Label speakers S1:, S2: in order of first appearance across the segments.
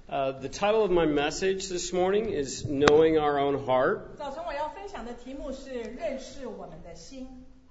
S1: The title of my message this morning is Knowing Our Own Heart.
S2: 早晨我要分享的题目是认识我们的心。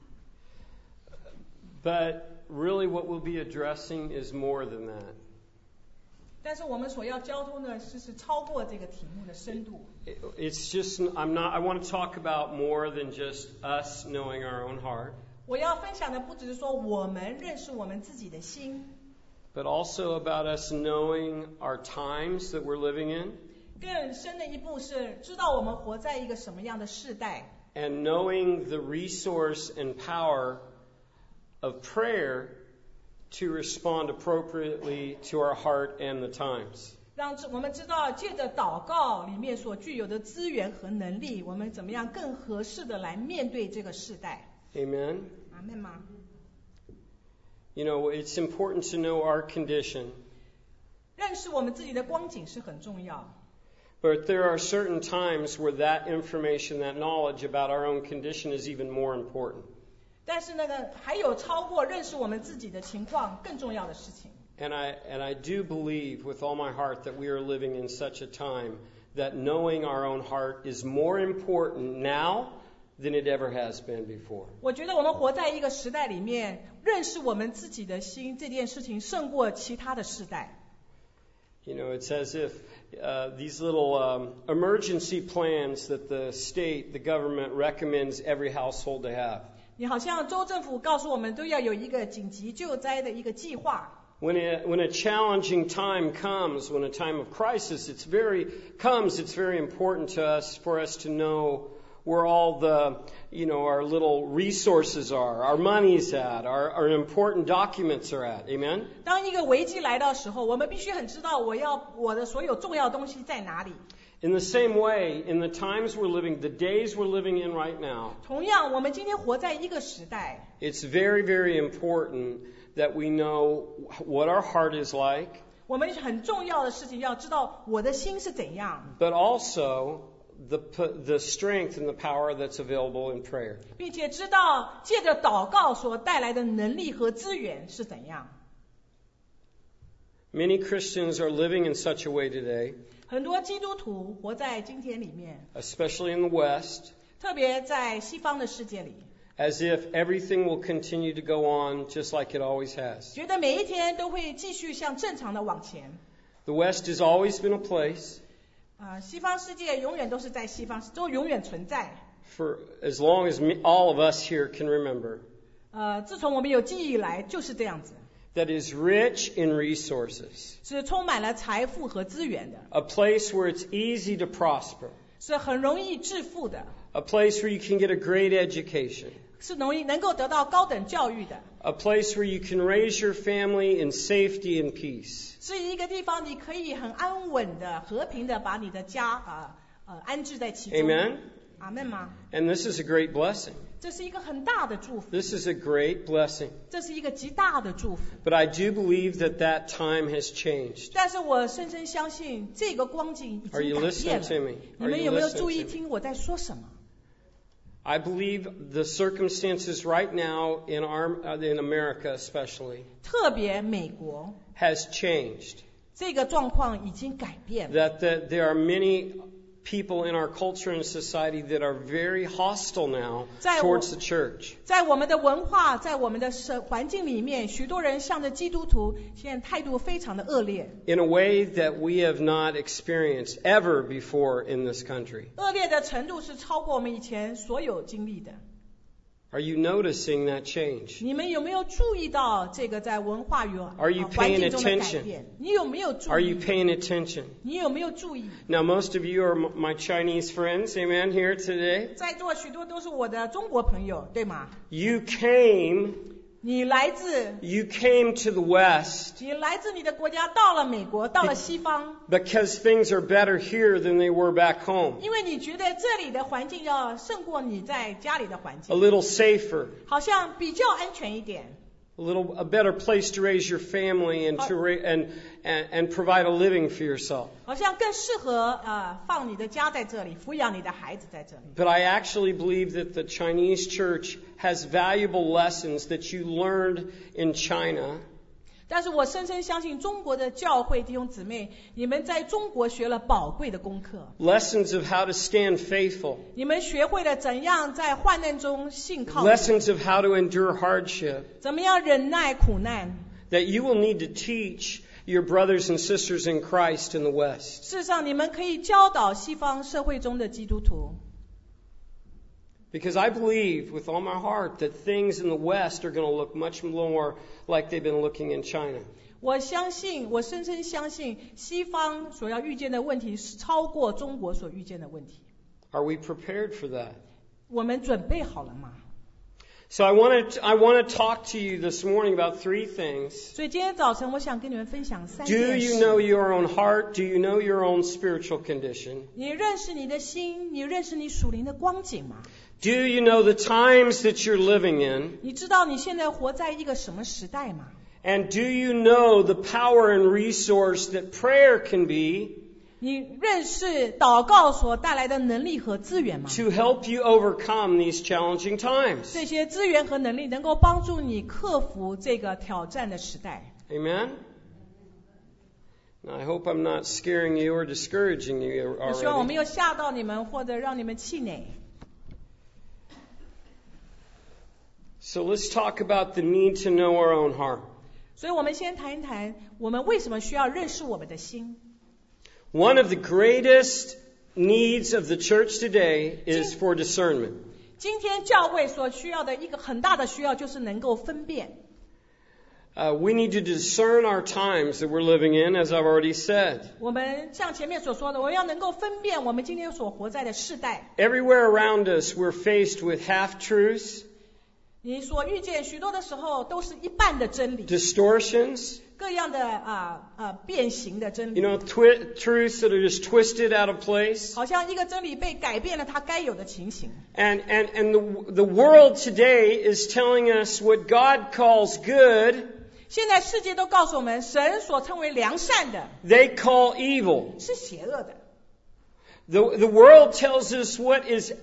S1: But really what we'll be addressing is more than that.
S2: 但是我们所要交通的是超过这个题目的深度。
S1: It's just I want to talk about more than just us knowing our own heart.
S2: 我要分享的不只是说我们认识我们自己的心。
S1: But also about us knowing our times that we're living in.
S2: 更深的一步是知道我们活在一个什么样的世代。
S1: And knowing the resource and power of prayer to respond appropriately to our heart and the times.
S2: 让我们知道借着祷告里面所具有的资源和能力，我们怎么样更合适的来面对这个世代。
S1: Amen.
S2: 阿们吗
S1: ？You know, it's important to know our condition.
S2: 认识我们自己的光景是很重要。
S1: But there are certain times where that information, that knowledge about our own condition is even more important.
S2: 但是还有超过认识我们自己的情况更重要的事情。
S1: And I do believe with all my heart that we are living in such a time that knowing our own heart is more important now than it ever has been before.
S2: 我觉得我们活在一个时代里面，认识我们自己的心这件事情胜过其他的时代。
S1: You know, it's as if these little emergency plans that the state, the government recommends every household to have.
S2: 你好像州政府告诉我们都要有一个紧急救灾的一个计划。
S1: When a challenging time comes, when a time of crisis, it's very important to us for us to know where all the, our little resources are, our money's at, our important documents are at. Amen?
S2: 当一个危机来到时候，我们必须很知道我的所有重要东西在哪里。
S1: In the same way, in the times we're living, the days we're living in right now,
S2: 同样，我们今天活在一个时代。
S1: It's very, very important that we know what our heart is like.
S2: 我们很重要的事情要知道我的心是怎样。
S1: But also the strength and the power that's available in prayer.
S2: 并且知道借着祷告所带来的能力和资源是怎样。
S1: Many Christians are living in such a way today.
S2: 很多基督徒活在今天里面
S1: especially in the West,
S2: 特别在西方的世界里
S1: as if everything will continue to go on just like it always has.
S2: 觉得每一天都会继续像正常的往前
S1: The West has always been a place
S2: 西方世界永远都是在西方都永远存在
S1: for as long as all of us here can remember.
S2: 自从我们有记忆以来就是这样子
S1: That is rich in resources.
S2: 是充满了财富和资源的
S1: A place where it's easy to prosper.
S2: 是很容易致富的
S1: A place where you can get a great education.
S2: 是能够得到高等教育的
S1: A place where you can raise your family in safety and peace.
S2: 是一个地方你可以很安稳的和平的把你的家安置在其中
S1: Amen?
S2: 阿们吗
S1: And this is a great blessing.
S2: 这是一个很大的祝福
S1: This is a great blessing.
S2: 这是一个极大的祝福
S1: But I do believe that time has changed.
S2: 但是我深深相信这个光景已
S1: Are
S2: 经
S1: you
S2: 改
S1: listening
S2: 变
S1: to
S2: 了
S1: me?
S2: 你
S1: Are
S2: 们
S1: you
S2: 有没有
S1: listening
S2: 注意
S1: to me?
S2: 听我在说什么
S1: I believe the circumstances right now in America especially
S2: 特别美国
S1: has changed.
S2: 这个状况已经改变了
S1: That there are many people in our culture and society that are very hostile now towards the church.
S2: 在我们的文化在我们的环境里面许多人向着基督徒现在态度非常的恶劣
S1: In a way that we have not experienced ever before in this country.
S2: 恶劣的程度是超过我们以前所有经历的
S1: Are you noticing that change?
S2: 你们有没有注意到这个在文化与
S1: Are you
S2: 环
S1: paying
S2: 境中的改
S1: attention?
S2: 变你有没有注
S1: Are
S2: 意
S1: you paying attention?
S2: 你有没有注意
S1: Now, most of you are my Chinese friends, amen, here today.
S2: 在座许多都是我的中国朋友对吗
S1: You came
S2: 你来自
S1: to the West
S2: 你来自你的国家到了美国到了西方
S1: because things are better here than they were back home.
S2: 因为你觉得这里的环境要胜过你在家里的环
S1: A
S2: 境
S1: little safer,
S2: 好像比较安全一点
S1: a better place to raise your family and and provide a living for yourself.
S2: 好像更适合放你的家在这里抚养你的孩子在这里
S1: But I actually believe that the Chinese church has valuable lessons that you learned in China
S2: 但是我深深相信中国的教会弟兄姊妹，你们在中国学了宝贵的功课，
S1: Lessons of how to stand faithful.
S2: 你们学会了怎样在患难中信靠，
S1: Lessons of how to endure hardship.
S2: 怎么样忍耐苦难。
S1: That you will need to teach your brothers and sisters in Christ in the West.
S2: 事实上，你们可以教导西方社会中的基督徒。
S1: Because I believe with all my heart that things in the West are going to look much more like they've been looking in China.
S2: 我相信，我深深相信，西方所要遇见的问题是超过中国所遇见的问题。
S1: Are we prepared for that?
S2: 我们准备好了吗？
S1: So I want to talk to you this morning about three things.
S2: 所以今天早晨，我想跟你们分享3
S1: Do
S2: 件
S1: you
S2: 事。
S1: know your own heart? Do you know your own spiritual condition?
S2: 你认识你的心，你认识你属灵的光景吗？
S1: Do you know the times that you're living in?
S2: 你知道你现在活在一个什么时代吗？
S1: And do you know the power and resource that prayer can be
S2: 你认识祷告所带来的能力和资源吗？
S1: to help you overcome these challenging times?
S2: 这些资源和能力能够帮助你克服这个挑战的时代。
S1: Amen? Now, I hope I'm not scaring you or discouraging you
S2: 我希望我
S1: already.
S2: 没有吓到你们，或者让你们气馁。
S1: So let's talk about the need to know our own heart.
S2: 所以我们先谈一谈，我们为什么需要认识我们的心。
S1: One of the greatest needs of the church today is for discernment.
S2: 今天教会所需要的一个很大的需要就是能够分辨。
S1: We need to discern our times that we're living in, as I've already said.
S2: 我们像前面所说的，我们要能够分辨我们今天所活在的世代。
S1: Everywhere around us, we're faced with half-truths,
S2: 你所遇见许多的时候都是一半的真理，
S1: distortions,
S2: 各样的变形的真理，
S1: truths that are just twisted out of place.
S2: 好像一个真理被改变了它该有的情形。
S1: And the world today is telling us what God calls good,
S2: 现在世界都告诉我们，神所称为良善的
S1: they call evil.
S2: 是邪恶的。
S1: The world tells us what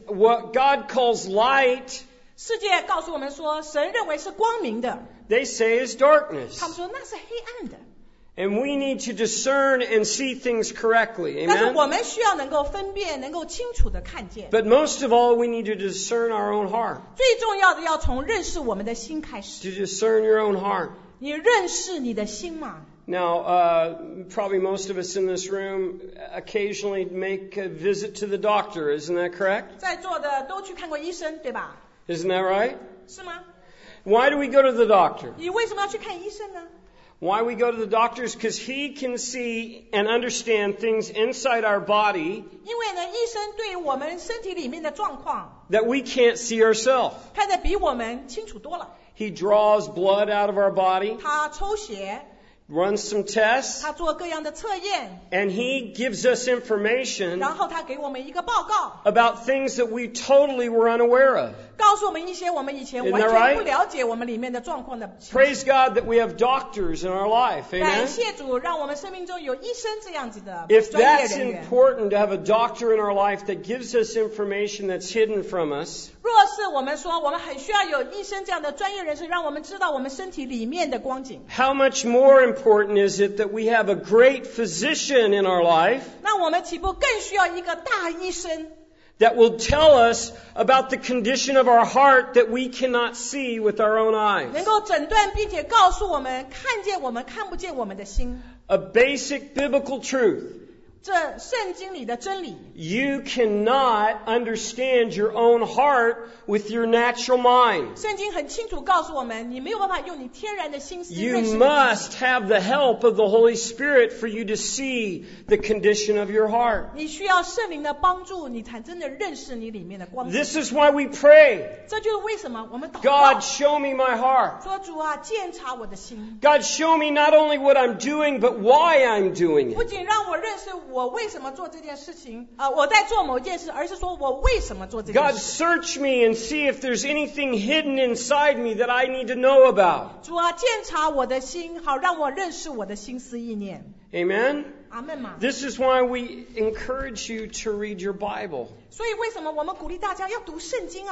S1: God calls light,
S2: 世界告诉我们说，神认为是光明的，
S1: they say is darkness.
S2: 他们说那是黑暗的。
S1: And we need to discern and see things correctly.
S2: 但是
S1: Amen?
S2: 我们需要能够分辨，能够清楚的看见。
S1: But most of all, we need to discern our own heart.
S2: 最重要的要从认识我们的心开始。
S1: To discern your own heart.
S2: 你认识你的心吗？
S1: Now, probably most of us in this room occasionally make a visit to the doctor. Isn't that correct?
S2: 在座的都去看过医生，对吧？
S1: Isn't that right?
S2: 是吗？
S1: Why do we go to the doctor?
S2: 你为什么要去看医生呢？
S1: Why we go to the doctor is because he can see and understand things inside our body
S2: 因为呢，医生对我们身体里面的状况
S1: that we can't see ourselves.
S2: 看得比我们清楚多了。
S1: He draws blood out of our body,
S2: 他抽血，
S1: runs some tests,
S2: 他做各样的测验，
S1: and he gives us information
S2: 然后他给我们一个报告，
S1: about things that we totally were unaware of.
S2: 告诉我们一些我们以前
S1: Isn't
S2: 完
S1: that
S2: 全
S1: right?
S2: 不了解我们里面的状况的情形。
S1: Praise God that we have doctors in our life.
S2: 感
S1: Amen?
S2: 谢主，让我们生命中有医生这样子的
S1: If
S2: 专业
S1: that's
S2: 人员。
S1: important to have a doctor in our life that gives us information that's hidden from us,
S2: 若是我们说我们很需要有医生这样的专业人士，让我们知道我们身体里面的光景，
S1: how much more important is it that we have a great physician in our life
S2: 那我们岂不更需要一个大医生，
S1: that will tell us about the condition of our heart that we cannot see with our own
S2: 能
S1: eyes?
S2: 够诊断并且告诉我们看见我们看不见我们的心？
S1: A basic biblical truth.
S2: 这圣经里的真理，
S1: You cannot understand your own heart with your natural mind.
S2: 圣经很清楚告诉我们，你没有办法用你天然的心思
S1: You
S2: 认识你自己。
S1: must have the help of the Holy Spirit for you to see the condition of your heart.
S2: 你需要圣灵的帮助，你才真的认识你里面的光景。
S1: This is why we pray.
S2: 这就是为什么我们祷
S1: God,
S2: 告，
S1: show me my heart.
S2: 说主啊，鉴察我的心，
S1: God, show me not only what I'm doing, but why I'm doing
S2: 不
S1: it.
S2: 仅让我认识我为什么做这件事情，我在做某件事，而是说我为什么做这件
S1: God,
S2: 事。
S1: search me and see if there's anything hidden inside me that I need to know about.
S2: 主啊，鉴察我的心，好让我认识我的心思意念。
S1: Amen?
S2: 阿门嘛。
S1: This is why we encourage you to read your Bible.
S2: 所以为什么我们鼓励大家要读圣经啊？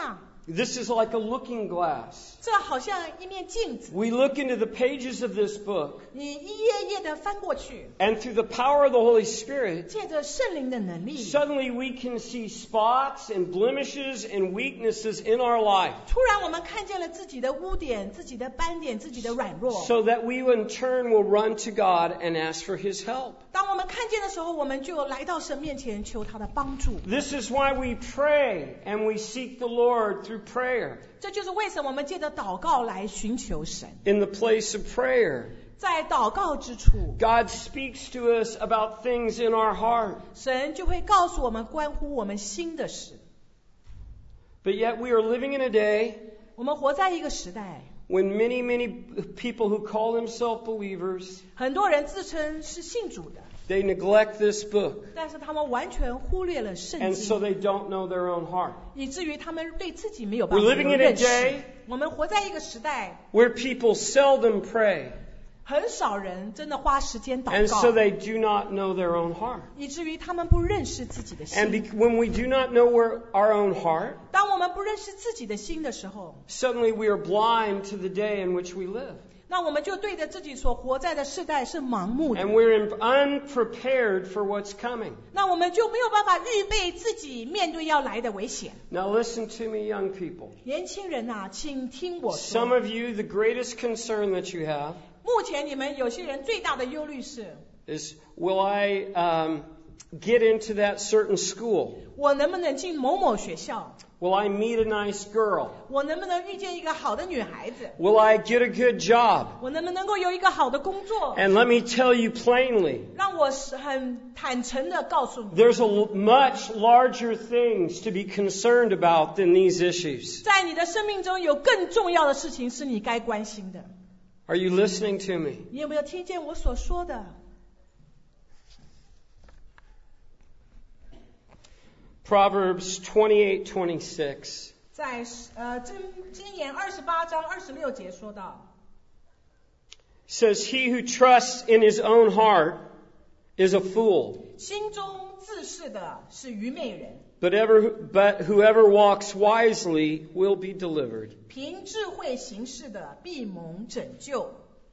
S1: This is like a looking glass.
S2: 这好像一面镜子，
S1: We look into the pages of this book,
S2: 你一页页的翻过去，
S1: and through the power of the Holy Spirit,
S2: 借着圣灵的能力，
S1: suddenly we can see spots and blemishes and weaknesses in our life,
S2: 突然我们看见了自己的污点、自己的斑点、自己的软弱。
S1: so that we in turn will run to God and ask for His help.
S2: 当我们看见的时候，我们就来到神面前求他的帮助。
S1: This is why we pray and we seek the Lord through prayer.
S2: 这就是为什么我们借着祷告来寻求神。
S1: In the place of prayer,
S2: 在祷告之处，
S1: God speaks to us about things in our heart.
S2: 神就会告诉我们关乎我们心的事。
S1: But yet we are living in a day
S2: 我们活在一个时代，
S1: when many people who call themselves believers,
S2: 很多人自称是信主的，
S1: they neglect this book,
S2: 但是他们完全忽略了圣
S1: and so
S2: 经，
S1: they don't know their own heart.
S2: 以至于他们对自己没有办
S1: We're
S2: 法
S1: living
S2: 有
S1: in a
S2: 认识
S1: day。
S2: 我们活在一个时代，
S1: where people seldom pray,
S2: 很少人真的花时间祷
S1: and
S2: 告，
S1: so they do not know their own heart.
S2: 以至于他们不认识自己的
S1: And
S2: 心。
S1: when we do not know our own heart,
S2: 当我们不认识自己的心的时候，
S1: suddenly we are blind to the day in which we live.
S2: 那我们就对着自己所活在的世代是盲目的，
S1: And we're unprepared for what's coming.
S2: 那我们就没有办法预备自己面对要来的危险。
S1: Now listen to me, young people.
S2: 年轻人啊，请听我
S1: Some
S2: 说，
S1: of you, the greatest concern that you have
S2: 目前你们有些人最大的忧虑是，
S1: is, will I get into that certain school?
S2: 我能不能进某某学校？
S1: Will I meet a nice girl?
S2: 我能不能遇见一个好的女孩子？
S1: Will I get a good job?
S2: 我能不能够有一个好的工作？
S1: And let me tell you plainly,
S2: 让我很坦诚的告诉你，
S1: there's much larger things to be concerned about than these issues.
S2: 在你的生命中有更重要的事情是你该关心的。
S1: Are you listening to me?
S2: 你有没有听见我所说的？
S1: Proverbs 28:26
S2: 在箴言28章26节说到，
S1: says, "He who trusts in his own heart is a fool,
S2: 心中自恃的是愚昧人，
S1: but whoever walks wisely will be delivered."
S2: 凭智慧行事的必蒙拯救。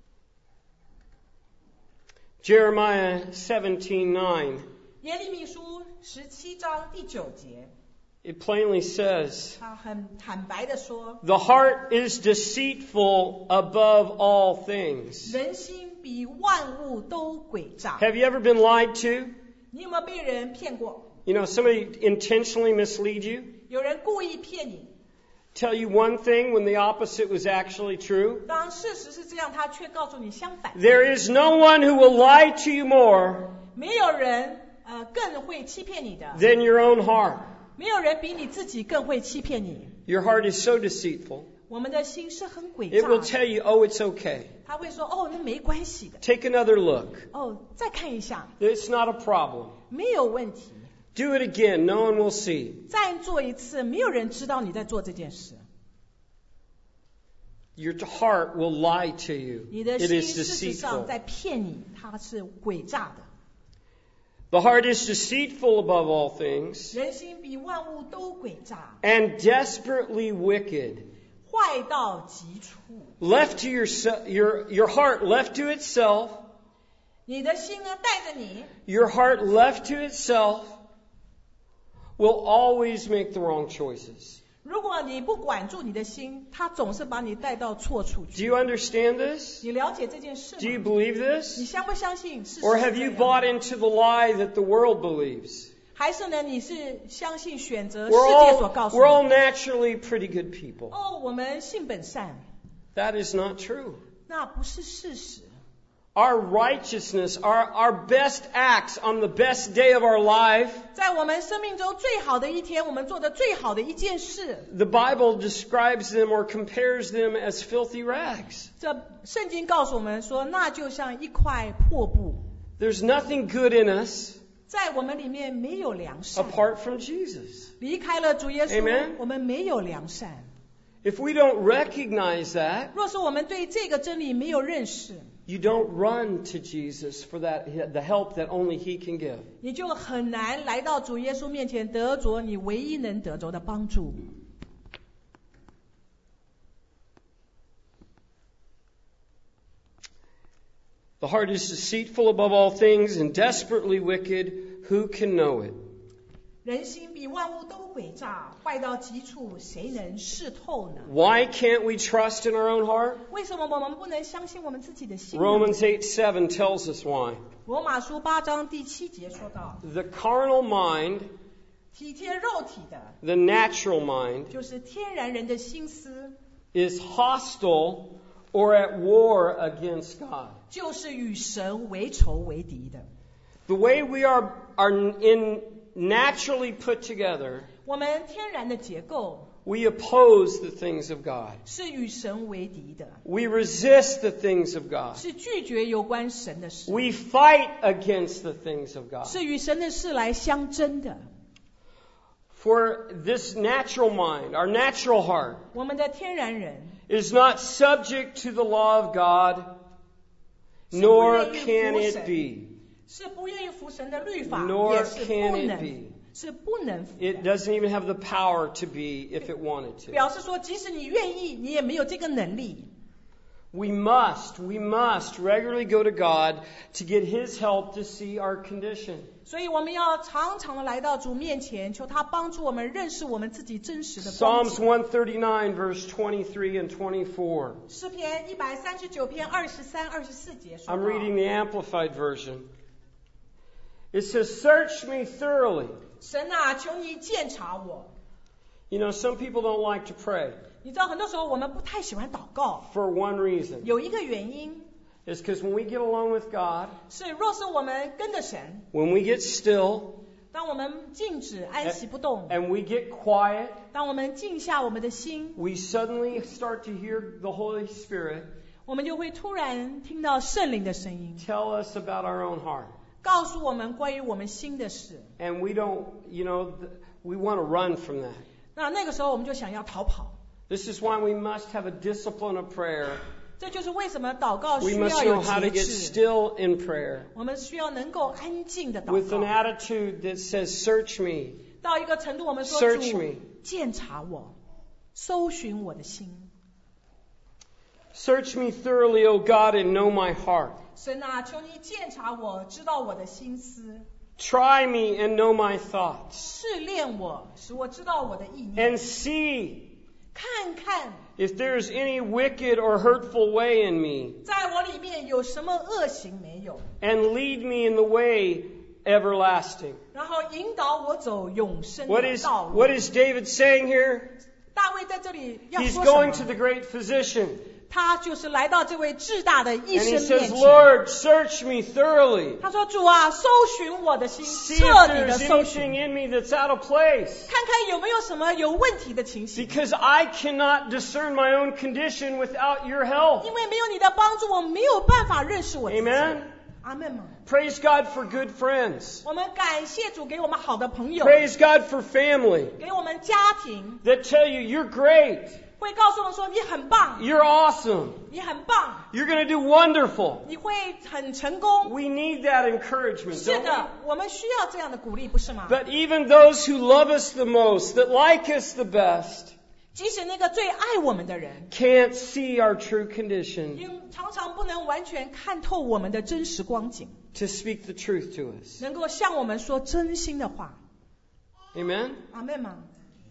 S1: Jeremiah 17:9,
S2: 耶利米书17章第9节，
S1: it plainly says,
S2: 他很坦白的说，
S1: "The heart is deceitful above all things."
S2: 人心比万物都诡诈。
S1: Have you ever been lied to?
S2: 你有没有被人骗过？
S1: You know, somebody intentionally mislead you,
S2: 有人故意骗你，
S1: tell you one thing when the opposite was actually true.
S2: 当事实是这样，他却告诉你相反。
S1: There is no one who will lie to you more
S2: 没有人更会欺骗你的，
S1: than your own heart.
S2: 没有人比你自己更会欺骗你。
S1: Your heart is so deceitful.
S2: 我们的心是很诡
S1: It will
S2: 诈
S1: tell
S2: 的，
S1: you, "Oh, it's okay.
S2: 他会说哦，那没关系的，
S1: Take another look.
S2: 哦，再看一下，
S1: It's not a problem.
S2: 没有问题，
S1: Do it again. No one will see."
S2: 再做一次，没有人知道你在做这件事。
S1: Your heart will lie to you.
S2: 你的
S1: It
S2: 心
S1: is
S2: 事实上
S1: deceitful.
S2: 在骗你，它是诡诈的。
S1: The heart is deceitful above all things
S2: 人心比万物都诡诈，
S1: and desperately wicked.
S2: 坏到极处。
S1: Left to your heart left to itself,
S2: 你的心呢，带着你，
S1: your heart left to itself will always make the wrong choices.
S2: 如果你不管住你的心，它总是把你带到错处
S1: Do
S2: 去。
S1: you understand this?
S2: 你了解这件事
S1: Do you
S2: 吗？
S1: believe
S2: 你
S1: this?
S2: 相不相信事实
S1: Or
S2: 是
S1: have
S2: 这
S1: you
S2: 样？
S1: bought into the lie that the world believes?
S2: 还是呢，你是相信选择世
S1: We're
S2: 界所告诉
S1: all
S2: 你？
S1: naturally pretty good people.
S2: 哦，我们性本善，
S1: That is not true.
S2: 那不是事实。
S1: Our righteousness, our best acts on the best day of our life,
S2: 在我们生命中最好的一天，我们做的最好的一件事，
S1: the Bible describes them or compares them as filthy rags.
S2: 这圣经告诉我们说，那就像一块破布，
S1: There's nothing good in us
S2: 在我们里面没有良善。
S1: apart from Jesus.
S2: 离开了主耶稣
S1: Amen
S2: 我们没有良善。
S1: If we don't recognize that,
S2: 若是我们对这个真理没有认识，
S1: you don't run to Jesus for the help that only He can give.
S2: 你就很难来到主耶稣面前得着你唯一能得着的帮助。
S1: The heart is deceitful above all things and desperately wicked. Who can know it?
S2: 人心比万物都诡诈，坏到极处，谁能识透呢？
S1: Why can't we trust in our own heart?
S2: 为什么我们不能相信我们自己的心呢？
S1: Romans 8:7 tells us why.
S2: 罗马书8章第7节说到，
S1: The carnal mind,
S2: 体贴肉体的，
S1: the natural mind,
S2: 就是天然人的心思，
S1: is hostile or at war against God.
S2: 就是与神为仇为敌的。
S1: The way we are naturally put together,
S2: 我们天然的结构
S1: we oppose the things of God.
S2: 是与神为敌的，
S1: We resist the things of God.
S2: 是拒绝有关神的事，
S1: We fight against the things of God.
S2: 是与神的事来相争的。
S1: For this natural mind, our natural heart,
S2: 我们的天然人
S1: is not subject to the law of God, nor can it be.
S2: 是不愿意服神的律法，
S1: Nor
S2: 也是
S1: can
S2: 不
S1: it
S2: 能
S1: be.
S2: 是不能服
S1: It
S2: 的。
S1: doesn't even have the power to be if it wanted to.
S2: 表示说，即使你愿意，你也没有这个能力。
S1: We must regularly go to God to get His help to see our condition.
S2: 所以我们要常常的来到主面前，求他帮助我们认识我们自己真实的光
S1: Psalms
S2: 景。
S1: 139 verse 23 and 24.
S2: 诗篇139篇23、24节说
S1: I'm
S2: 到
S1: reading the Amplified version. It says, "Search me thoroughly."
S2: 神啊，求你鉴察我。
S1: You know, some people don't like to pray
S2: 你知道，很多时候我们不太喜欢祷告，
S1: for one reason.
S2: 有一个原因
S1: It's because when we get alone with God,
S2: 是，若是我们跟着神，
S1: when we get still,
S2: 当我们静止安息不动，
S1: and we get quiet,
S2: 当我们静下我们的心，
S1: we suddenly start to hear the Holy Spirit
S2: 我们就会突然听到圣灵的声音，
S1: tell us about our own heart.
S2: 告诉我们关于我们心的事。
S1: And we don't, we want to run from that.
S2: 那个时候我们就想要逃跑。
S1: This is why we must have a discipline of prayer.
S2: 这就是为什么祷告
S1: We
S2: 需
S1: must
S2: 要
S1: know
S2: 有
S1: how to
S2: 节
S1: get
S2: 制，
S1: still in prayer
S2: 我们需要能够安静的祷
S1: with an
S2: 告。
S1: attitude that says, "Search me,
S2: 到一个程度，我们说
S1: Search
S2: 主
S1: me.
S2: 鉴察我，搜寻我的心。
S1: search me thoroughly, O God, and know my heart.
S2: 神啊，求你鉴察我，知道我的心思，
S1: Try me and know my thoughts,
S2: 试炼我，使我知道我的意念，
S1: and see
S2: 看看
S1: if there is any wicked or hurtful way in me,
S2: 在我里面有什么恶行没有，
S1: and lead me in the way everlasting."
S2: 然后引导我走永生
S1: What
S2: 的
S1: is
S2: 道路。
S1: what is David saying here?
S2: 大卫在这里要
S1: He's
S2: 说
S1: going
S2: 什
S1: to
S2: 么？
S1: the great physician,
S2: 他就是来到这位至大的医
S1: and he
S2: 生
S1: says,
S2: 面前。
S1: "Lord, search me thoroughly.
S2: 他说：“主啊，搜寻我的心，
S1: See
S2: 彻
S1: if
S2: 底的
S1: there's
S2: 搜
S1: anything
S2: 寻，
S1: in me that's out of place.
S2: 看看有没有什么有问题的情形。
S1: Because I cannot discern my own condition without your help."
S2: 因为没有你的帮助，我没有办法认识我自己。”
S1: Amen.
S2: 阿门吗？
S1: Praise God for good friends.
S2: 我们感谢主给我们好的朋友，
S1: Praise God for family
S2: 给我们家庭，
S1: that tell you you're great,
S2: 会告诉我们说你很棒，
S1: you're awesome,
S2: 你很棒，
S1: you're going to do wonderful.
S2: 你会很成功。
S1: We need that encouragement,
S2: 是
S1: don't
S2: 的，我们需要这样的鼓励，不是吗
S1: we? But even those who love us the most, that like us the best,
S2: 即使那个最爱我们的人，
S1: can't see our true condition
S2: 也常常不能完全看透我们的真实光景，
S1: to speak the truth to us.
S2: 能够向我们说真心的话。
S1: Amen?
S2: 阿门吗？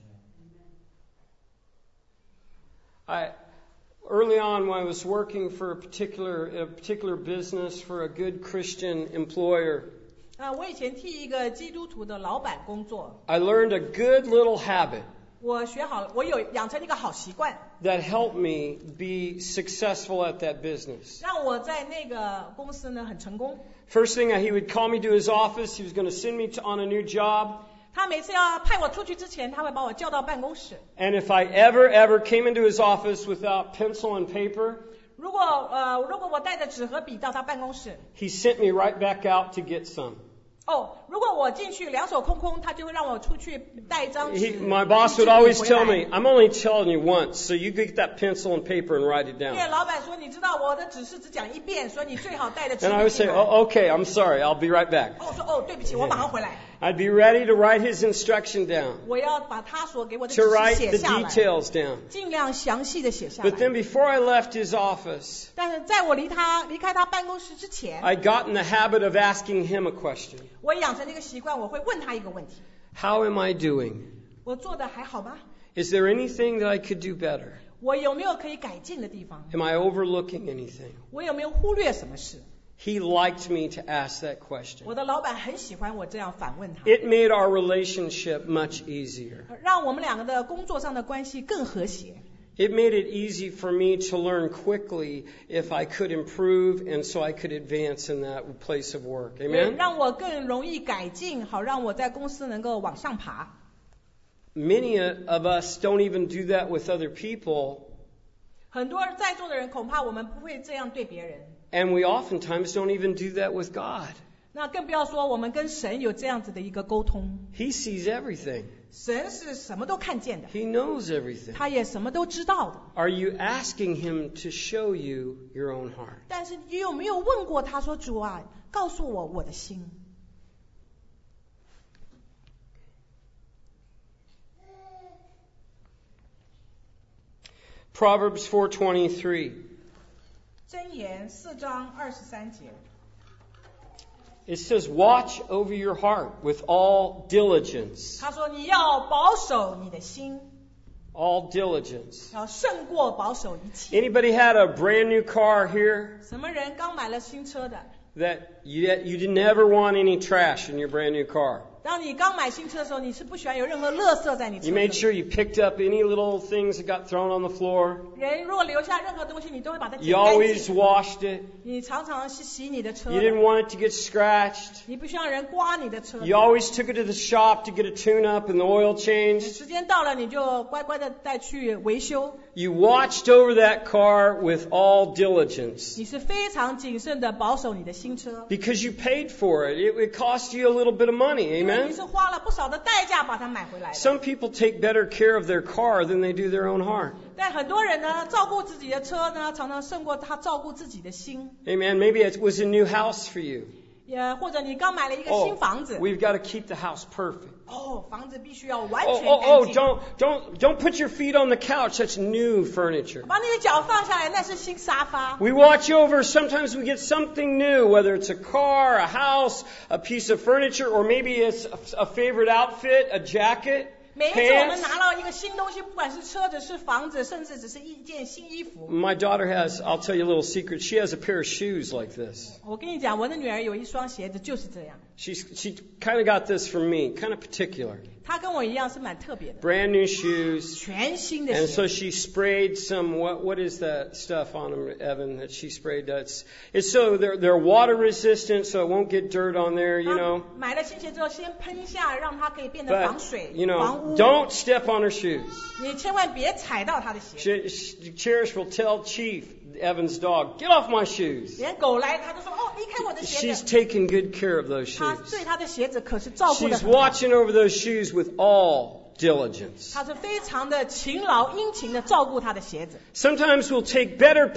S1: Early on, when I was working for a particular business for a good Christian employer,
S2: 我以前替一个基督徒的老板工作，
S1: I learned a good little habit
S2: 我学好了，我有养成一个好习惯，
S1: that helped me be successful at that business.
S2: 让我在那个公司呢很成功。
S1: First thing, he would call me to his office. He was going to send me on a new job.
S2: 他每次要派我出去之前，他会把我叫到办公室。
S1: And if I ever came into his office without pencil and paper,
S2: 如果我带着纸和笔到他办公室，
S1: he sent me right back out to get some.
S2: 如果我进去两手空空，他就会让我出去带一张纸。
S1: My boss would always tell me, "I'm only telling you once, so you get that pencil and paper and write it
S2: 因为
S1: down."
S2: 老板说，你知道我的指示只讲一遍，所以你最好带着纸
S1: And I
S2: 笔
S1: would
S2: 进
S1: say,
S2: 来。
S1: "Oh, okay, I'm sorry. I'll be right back."
S2: 我说对不起，我马上回来。
S1: I'd be ready to write his instruction down,
S2: 我要把他所给我的指
S1: to
S2: 示
S1: write
S2: 写
S1: the
S2: 下来，
S1: details down.
S2: 尽量详细的写下
S1: But then
S2: 来。
S1: before I left his office,
S2: 但是在我离开他办公室之前，
S1: I'd gotten the habit of asking him a question.
S2: 我养成这个习惯，我会问他一个问题：
S1: How am I doing?
S2: 我做的还好吗？
S1: Is there anything that I could do better?
S2: 我有没有可以改进的地方？
S1: Am I overlooking anything?
S2: 我有没有忽略什么事？
S1: He liked me to ask that question.
S2: 我的老板很喜欢我这样反问他，
S1: It made our relationship much easier.
S2: 让我们两个的工作上的关系更和谐。
S1: It made it easy for me to learn quickly if I could improve and so I could advance in that place of work.
S2: 也
S1: Amen?
S2: 让我更容易改进，好让我在公司能够往上爬。
S1: Many of us don't even do that with other people,
S2: 很多在座的人恐怕我们不会这样对别人，
S1: and we oftentimes don't even do that with God.
S2: 那更不要说我们跟神有这样子的一个沟通。
S1: He sees everything.
S2: 神是什么都看见的，
S1: He knows everything.
S2: 他也什么都知道的。
S1: Are you asking Him to show you your own heart?
S2: 但是你有没有问过他说：“主啊，告诉我我的心。”
S1: Proverbs 4:23.
S2: 箴言4章23节，
S1: It says, "Watch over your heart with all diligence."
S2: 他说：“你要保守你的心，
S1: All diligence.
S2: 要胜过保守一切。”
S1: Anybody had a brand new car here
S2: 什么人刚买了新车的？
S1: that you didn't ever want any trash in your brand new car?
S2: 当你刚买新车的时候，你是不喜欢有任何垃圾在你车
S1: You
S2: 上
S1: made
S2: 的。
S1: sure you picked up any little things that got thrown on the floor.
S2: 人如果留下任何东西，你都会把它
S1: You
S2: 捡干
S1: always
S2: 净。
S1: washed it.
S2: 你常常是洗你的车
S1: You
S2: 的，
S1: didn't want it to get scratched.
S2: 你不希望人刮你的车的。
S1: You always took it to the shop to get a tune-up and the oil changed.
S2: 时间到了，你就乖乖的带去维修。
S1: You watched over that car with all diligence
S2: 你是非常谨慎的保守你的新车，
S1: because you paid for it. It cost you a little bit of money.
S2: 因为你
S1: Amen?
S2: 是花了不少的代价把它买回来的。
S1: Some people take better care of their car than they do their own heart.
S2: 但很多人呢，照顾自己的车呢，常常胜过他照顾自己的心。
S1: Amen. Maybe it was a new house for you.
S2: 也或者你刚买了一个
S1: Oh,
S2: 新房子，
S1: we've got to keep the house perfect.
S2: 哦，房子必须要完
S1: Oh,
S2: 全
S1: oh,
S2: 干
S1: oh,
S2: 净。
S1: don't put your feet on the couch. That's new furniture.
S2: 把你的脚放下来，那是新沙发。
S1: We watch over, sometimes we get something new, whether it's a car, a house, a piece of furniture, or maybe it's a favorite outfit, a jacket,
S2: 每一次我们
S1: pants.
S2: 拿到一个新东西，不管是车子、是房子，甚至只是一件新衣服。
S1: My daughter has, I'll tell you a little secret, she has a pair of shoes like this.
S2: 我跟你讲，我的女儿有一双鞋子就是这样，
S1: She kind of got this from me, kind of particular.
S2: 她跟我一样是蛮特别的，
S1: Brand new shoes.
S2: 全新的
S1: And
S2: 鞋
S1: so
S2: 子。
S1: she sprayed some, what is that stuff on them, Evan, that she sprayed? It's so they're water resistant, so it won't get dirt on there, you
S2: 她
S1: know.
S2: 买了新鞋之后，先喷下，让它可以变得
S1: But,
S2: 防水、
S1: you
S2: 防
S1: know,
S2: 污。
S1: don't step on her shoes.
S2: 你千万别踩到她的鞋。
S1: Cherish will tell Chief, Evan's dog, get off my shoes.
S2: 连狗来，她都说：“哦，离开我的鞋
S1: She's
S2: 子。”
S1: taking good care of those
S2: 她
S1: shoes.
S2: 对她的鞋子可是照顾的
S1: She's
S2: 很好，
S1: watching over those shoes with all diligence.
S2: 她是非常的勤劳殷勤的照顾她的鞋子。
S1: Sometimes we'll take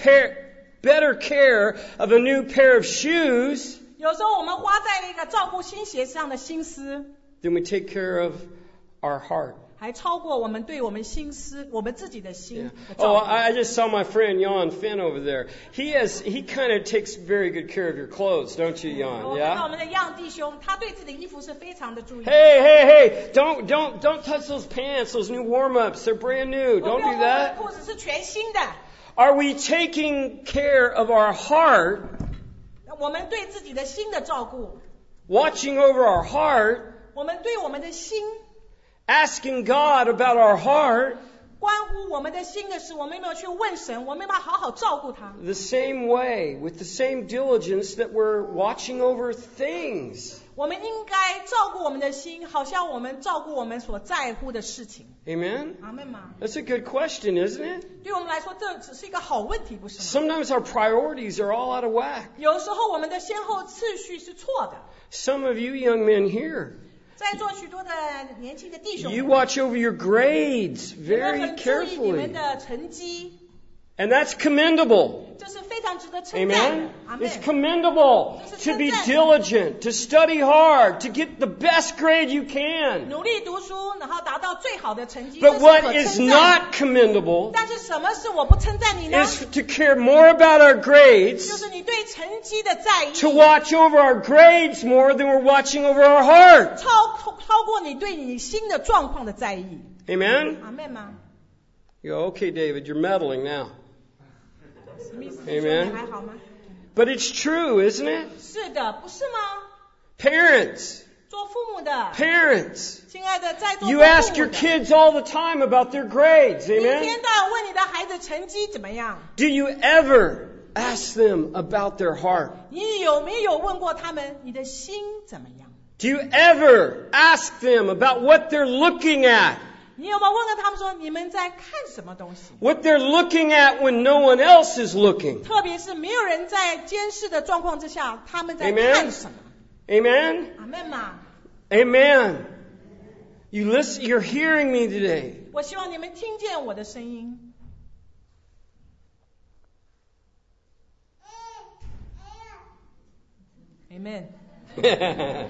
S1: better care of a new pair of shoes
S2: 有时候我们花在那个照顾新鞋上的心思，
S1: than we take care of our heart.
S2: 还超过我们对我们心思、我们自己的
S1: Yeah.
S2: 心的
S1: Oh,
S2: 照顾。
S1: I just saw my friend Jan Finn over there. He kind of takes very good care of your clothes, don't you,
S2: 我
S1: Jan?
S2: 看到我
S1: Yeah.
S2: 们的样弟兄，他对自己的衣服是非常的注意。
S1: Hey! Don't touch those pants, those new warm-ups. They're brand new.
S2: 我
S1: Don't
S2: 没有
S1: do
S2: 我的
S1: that.
S2: 裤子是全新的。
S1: Are we taking care of our heart,
S2: 我们对自己的心的照顾，
S1: watching over our heart,
S2: 我们对我们的心，
S1: asking God about our heart
S2: 关乎我们的心的事，我们有没有去问神？我们有没有好好照顾他？
S1: the same way, with the same diligence that we're watching over things?
S2: 我们应该照顾我们的心，好像我们照顾我们所在乎的事情。
S1: Amen?
S2: 阿门吗？
S1: That's a good question, isn't it?
S2: 对我们来说，这只是一个好问题，不是吗？
S1: Sometimes our priorities are all out of whack.
S2: 有时候我们的先后次序是错的。
S1: Some of you young men here,
S2: 在座许多的年轻的弟兄
S1: you
S2: 们，
S1: watch over your grades
S2: 你们
S1: very
S2: 很注意你们
S1: carefully.
S2: 的成绩，
S1: And that's commendable.
S2: 这是非常值得称赞的。
S1: Amen?
S2: 阿门
S1: It's。commendable to be diligent, to study hard, to get the best grade you can.
S2: 努力读书，然后达到最好的成绩，
S1: But
S2: 这是
S1: what
S2: 可
S1: is
S2: 称赞的。
S1: not commendable
S2: 但是什么是我不称赞你呢？
S1: is to care more about our
S2: 就
S1: grades,
S2: 是你对成绩的在意，
S1: to watch over our grades more than we're watching over our heart.
S2: 超过你对你心的状况的在意。
S1: Amen?
S2: 阿门吗？
S1: You go, okay, David, you're meddling now.
S2: 什么意思？
S1: Amen
S2: 你还好吗？
S1: But it's true, isn't it?
S2: 是的，不是吗？
S1: Parents,
S2: 做父母的，
S1: parents,
S2: 亲爱的，在座
S1: you
S2: 做
S1: ask
S2: 父
S1: your
S2: 母的，
S1: kids all the time about their grades.
S2: 你一
S1: Amen?
S2: 天到晚问你的孩子成绩怎么样？
S1: Do you ever ask them about their heart?
S2: 你有没有问过他们你的心怎么样？
S1: Do you ever ask them about what they're looking at?
S2: 你有没有问过他们说你们在看什么东西？
S1: What they're looking at when no one else is looking?
S2: 特别是没有人在监视的状况之下，他们在
S1: Amen
S2: 看什么？
S1: Amen?
S2: 阿门嘛！
S1: Amen. You listen, you're hearing me today.
S2: 我希望你们听见我的声音。Amen。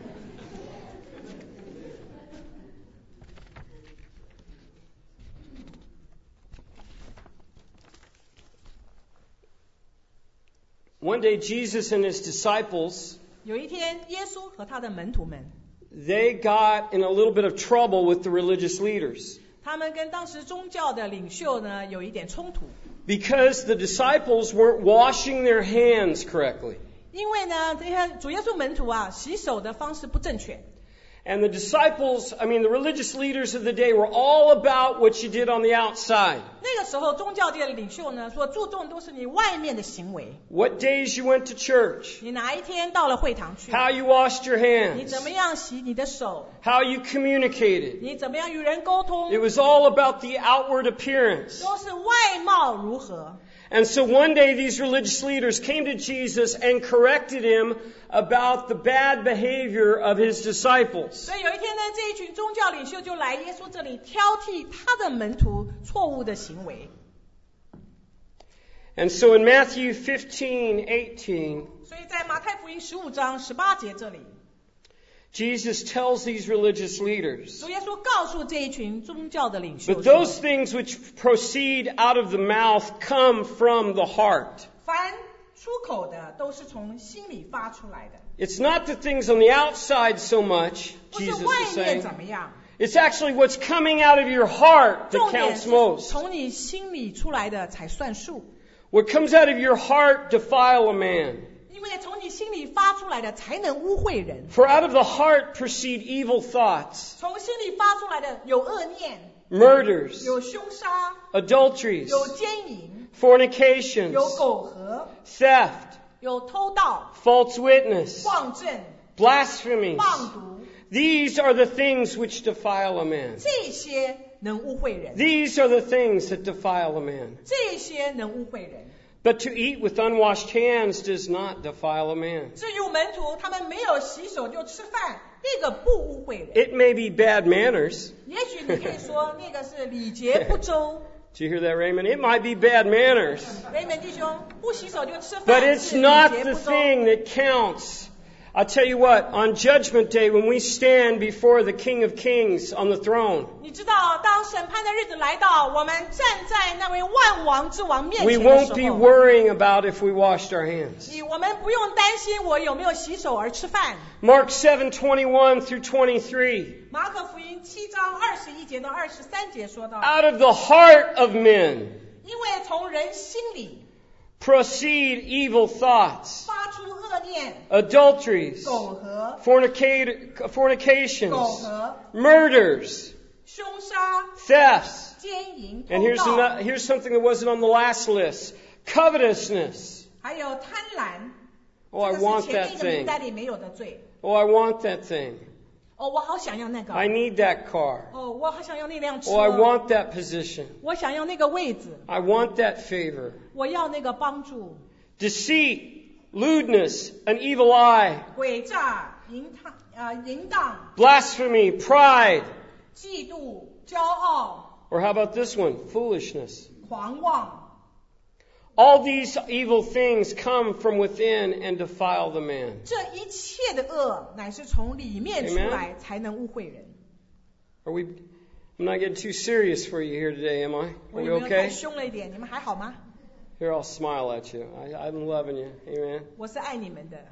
S1: One day, Jesus and his disciples,
S2: 有一天，耶稣和他的门徒们，
S1: they got in a little bit of trouble with the religious leaders
S2: 他们跟当时宗教的领袖呢有一点冲突，
S1: because the disciples weren't washing their hands correctly.
S2: 因为呢，这些主耶稣门徒啊，洗手的方式不正确。
S1: And the disciples, the religious leaders of the day were all about what you did on the outside.
S2: 那个时候，宗教界的领袖呢，所注重都是你外面的行为。
S1: What days you went to church,
S2: 你哪一天到了会堂去？
S1: how you washed your
S2: 你
S1: hands,
S2: 怎么样洗你的手？
S1: how you communicated.
S2: 你怎么样与人沟通？
S1: It was all about the outward appearance.
S2: 都是外貌如何。
S1: And so one day these religious leaders came to Jesus and corrected him about the bad behavior of his disciples.
S2: 所以有一天呢，这一群宗教领袖就来耶稣这里挑剔他的门徒错误的行为。
S1: And so in Matthew 15:18,
S2: 所以在马太福音15章18节这里，
S1: Jesus tells these religious leaders,
S2: 主耶稣告诉这一群宗教的领袖
S1: but
S2: 说
S1: those things which proceed out of the mouth come from the heart.
S2: 凡出口的都是从心里发出来的，
S1: It's not the things on the outside so much,
S2: 不是
S1: Jesus
S2: 外
S1: is
S2: 面
S1: saying.
S2: 怎么样。
S1: It's actually what's coming out of your heart
S2: 重
S1: that
S2: 点
S1: counts
S2: 是
S1: most.
S2: 从你心里出来的才算数，
S1: What comes out of your heart defile a man.
S2: 因为从你心里发出来的才能污秽人。
S1: For out of the heart proceed evil thoughts,
S2: 从心里发出来的有恶念，
S1: murders,
S2: 有凶杀，
S1: adulteries,
S2: 有奸淫，
S1: fornications,
S2: 有苟合，
S1: theft,
S2: 有偷盗、
S1: false witness,
S2: 妄证、
S1: blasphemies.
S2: 妄读，
S1: These are the things which defile a man.
S2: 这些能污秽人，
S1: These are the things that defile a man.
S2: 这些能污秽人。
S1: But to eat with unwashed hands does not defile a man.
S2: 至于门徒，他们没有洗手就吃饭，那个不污秽人。
S1: It may be bad manners.
S2: 也许你可以说那个是礼节不周。
S1: Do you hear that, Raymond? It might be bad manners.
S2: 雷门弟兄，不洗手就吃
S1: But
S2: 饭
S1: it's
S2: 是礼
S1: not
S2: 节
S1: the
S2: 不周。
S1: thing that counts. I'll tell you what, on Judgment Day, when we stand before the King of Kings on the throne,
S2: 你知道，当审判的日子来到，我们站在那位万王之王面
S1: we
S2: 前的
S1: won't
S2: 时
S1: be
S2: 候，
S1: worrying about if we washed our hands.
S2: 我们不用担心我有没有洗手而吃饭。
S1: Mark 7:21 through 23.
S2: 马可福音7章21节到23节说到，
S1: Out of the heart of men
S2: 因为从人心里
S1: proceed evil thoughts,
S2: 发出恶念、
S1: adulteries,
S2: 苟合、
S1: fornications,
S2: 苟合、
S1: murders,
S2: 凶杀、
S1: thefts.
S2: 奸淫、
S1: And
S2: 偷盗，
S1: here's something that wasn't on the last list. Covetousness.
S2: 还有贪婪。
S1: Oh, I
S2: 这个
S1: want
S2: 是前
S1: that
S2: 面一个名
S1: thing.
S2: 单里没有的罪。
S1: Oh, I want that thing.
S2: 哦，我好想要那个。
S1: I need that car.
S2: 哦，我好想要那辆车。
S1: Oh, I want that position.
S2: 我想要那个位置，
S1: I want that favor.
S2: 我要那个帮助。
S1: Deceit, lewdness, an evil eye,
S2: 诡诈、淫荡、
S1: blasphemy, pride.
S2: 嫉妒、骄傲、
S1: Or how about this one? Foolishness.
S2: 狂妄。
S1: All these evil things come from within and defile the man.
S2: 这一切的恶乃是从里面出来，才能污秽人。
S1: I'm not getting too serious for you here today, am I? Are
S2: 我
S1: we
S2: 有没有太
S1: okay?
S2: 凶了一点？你们还好吗？
S1: Here, I'll smile at you. I'm loving you. Amen.
S2: 我是爱你们的。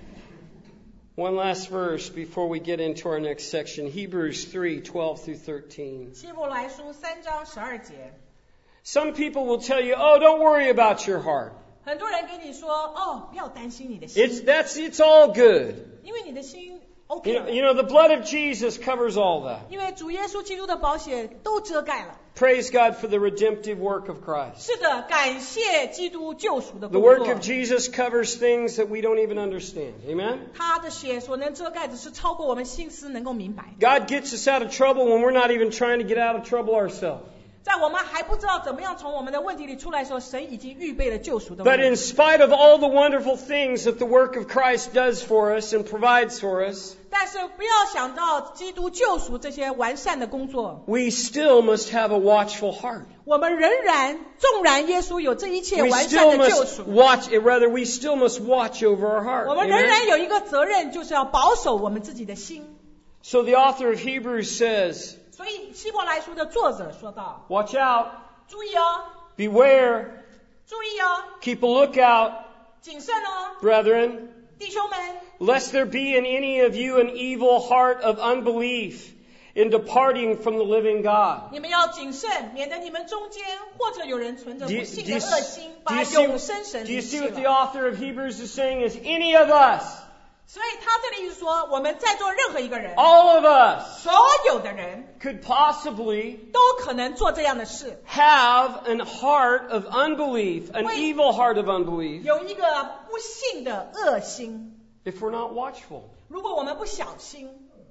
S1: One last verse before we get into our next section. Hebrews 3:12 through 13.
S2: 希伯来书3章12节。
S1: Some people will tell you, oh, don't worry about your heart.
S2: 很多人跟你说，哦，不要担心你的心，
S1: It's all good.
S2: 因为你的心 OK
S1: You know, the blood of Jesus covers all that.
S2: 因为主耶稣基督的宝血都遮盖了。
S1: Praise God for the redemptive work of Christ.
S2: 是的，感谢基督救赎的
S1: The
S2: 工
S1: work
S2: 作
S1: of。Jesus covers things that we don't even understand. Amen?
S2: 他的血所能遮盖的是超过我们心思能够明白。
S1: God gets us out of trouble when we're not even trying to get out of trouble ourselves.
S2: 在我们还不知道怎么样从我们的问题里出来的时候，神已经预备了救赎的
S1: But
S2: 问
S1: in
S2: 题。
S1: spite of all the wonderful things that the work of Christ does for us and provides for us,
S2: 但是不要想到基督救赎这些完善的工作，
S1: we still must have a watchful heart.
S2: 我们仍然纵然耶稣有这一切
S1: We
S2: 完善
S1: still
S2: 的救
S1: must
S2: 赎，
S1: we still must watch over our heart.
S2: 我们仍
S1: Amen?
S2: 然有一个责任，就是要保守我们自己的心。
S1: So the author of Hebrews says,
S2: 所以希伯来书的作者说道，
S1: watch out,
S2: 注意哦，
S1: beware,
S2: 注意哦，
S1: keep a lookout,
S2: 谨慎哦，
S1: brethren,
S2: 弟兄们，
S1: lest there be in any of you an evil heart of unbelief in departing from the living God.
S2: 你们要谨慎，免得你们中间或者有人存着
S1: Do
S2: 不
S1: you,
S2: 幸
S1: do
S2: 的
S1: you-
S2: 恶心，
S1: do
S2: 把
S1: you see-
S2: 永生神
S1: do you
S2: 离
S1: see
S2: 弃
S1: what the
S2: 了。
S1: author of Hebrews is saying? Is any of us,
S2: 所以他这里是说，我们在座任何一个人，
S1: all of us,
S2: 所有的人
S1: could possibly
S2: 都可能做这样的事，
S1: have an heart of unbelief, an
S2: Wait.
S1: evil heart of unbelief,
S2: 有一个不幸的恶心。
S1: if we're not watchful.
S2: 如果我们不小心，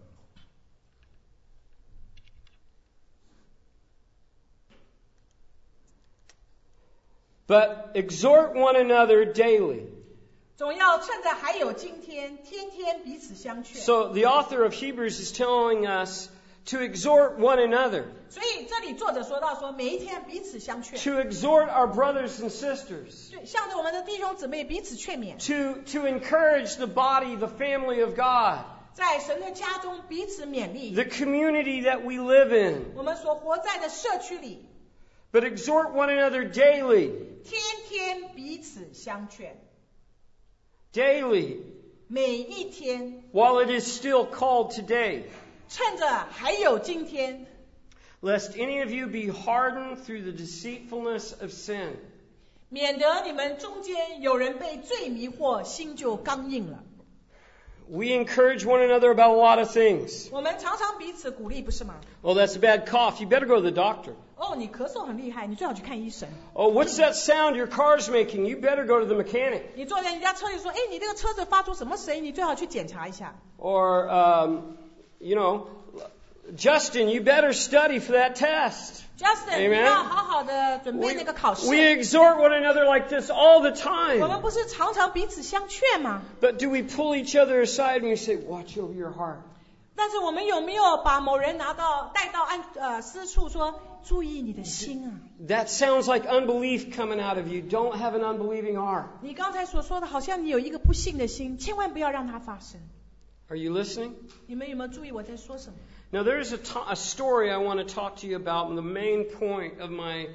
S1: But exhort one another daily.
S2: 总要趁着还有今天，天天彼此相劝。
S1: So the author of Hebrews is telling us to exhort one another,
S2: 所以这里作者说到说，每一天彼此相劝，
S1: to exhort our brothers and sisters,
S2: 对，向着我们的弟兄姊妹彼此劝勉，
S1: to encourage the body, the family of God,
S2: 在神的家中彼此勉励。
S1: the community that we live in.
S2: 我们所活在的社区里，
S1: But exhort one another daily,
S2: 天天彼此相劝，
S1: daily,
S2: 每一天，
S1: while it is still called today,
S2: 趁着还有今天，
S1: lest any of you be hardened through the deceitfulness of sin.
S2: 免得你们中间有人被罪迷惑，心就刚硬了。
S1: We encourage one another about a lot of things.
S2: 我们常常彼此鼓励，不是吗？
S1: Oh, that's a bad cough. You better go to the doctor.
S2: 哦，你咳嗽很厉害，你最好去看医生。
S1: Oh, what's that sound your car's making? You better go to the mechanic.
S2: 你坐在人家车里说，哎，你这个车子发出什么声音？你最好去检查一下。
S1: Or, you know, Justin, you better study for that test.
S2: Justin，
S1: Amen.
S2: 你要好好的准备那个考试。
S1: We exhort one another like this all the
S2: 我们
S1: time.
S2: 不是常常彼此相劝吗？
S1: But do we pull each other aside and we say, watch over your heart?
S2: 但是我们有没有把某人带到私处说，注意你的心啊？
S1: That sounds like unbelief coming out of you. Don't have an unbelieving heart.
S2: 你刚才所说的，好像你有一个不幸的心，千万不要让它发生。
S1: Are you listening?
S2: 你们有没有注意我在说什么？
S1: Now, there's a story I want to talk to you about, and the main point of my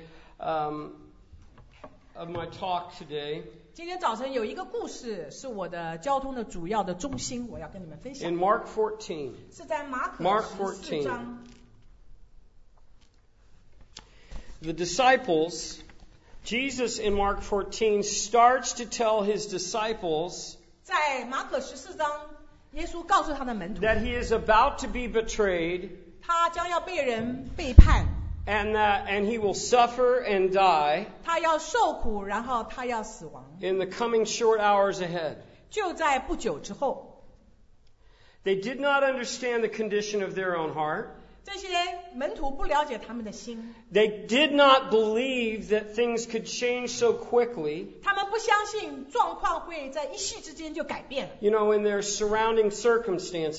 S1: talk today.
S2: 今天早晨有一个故事是我的交通的主要的中心，我要跟你们分享。
S1: In Mark 14,
S2: 是在马可
S1: Mark
S2: 14章。
S1: the disciples, Jesus in Mark 14 starts to tell his disciples
S2: 在马可14章，耶稣告诉他的门徒，
S1: that he is about to be betrayed
S2: 他将要被人背叛，
S1: and he will suffer and die
S2: 他要受苦，然后他要死亡，
S1: in the coming short hours ahead.
S2: 就在不久之后。
S1: They did not understand the condition of their own heart.
S2: 这些门徒不了解他们的心，
S1: They did not believe that things could change so quickly,
S2: 他们不相信状况会在一夕之间就改变了。
S1: you know, in their surrounding circumstances.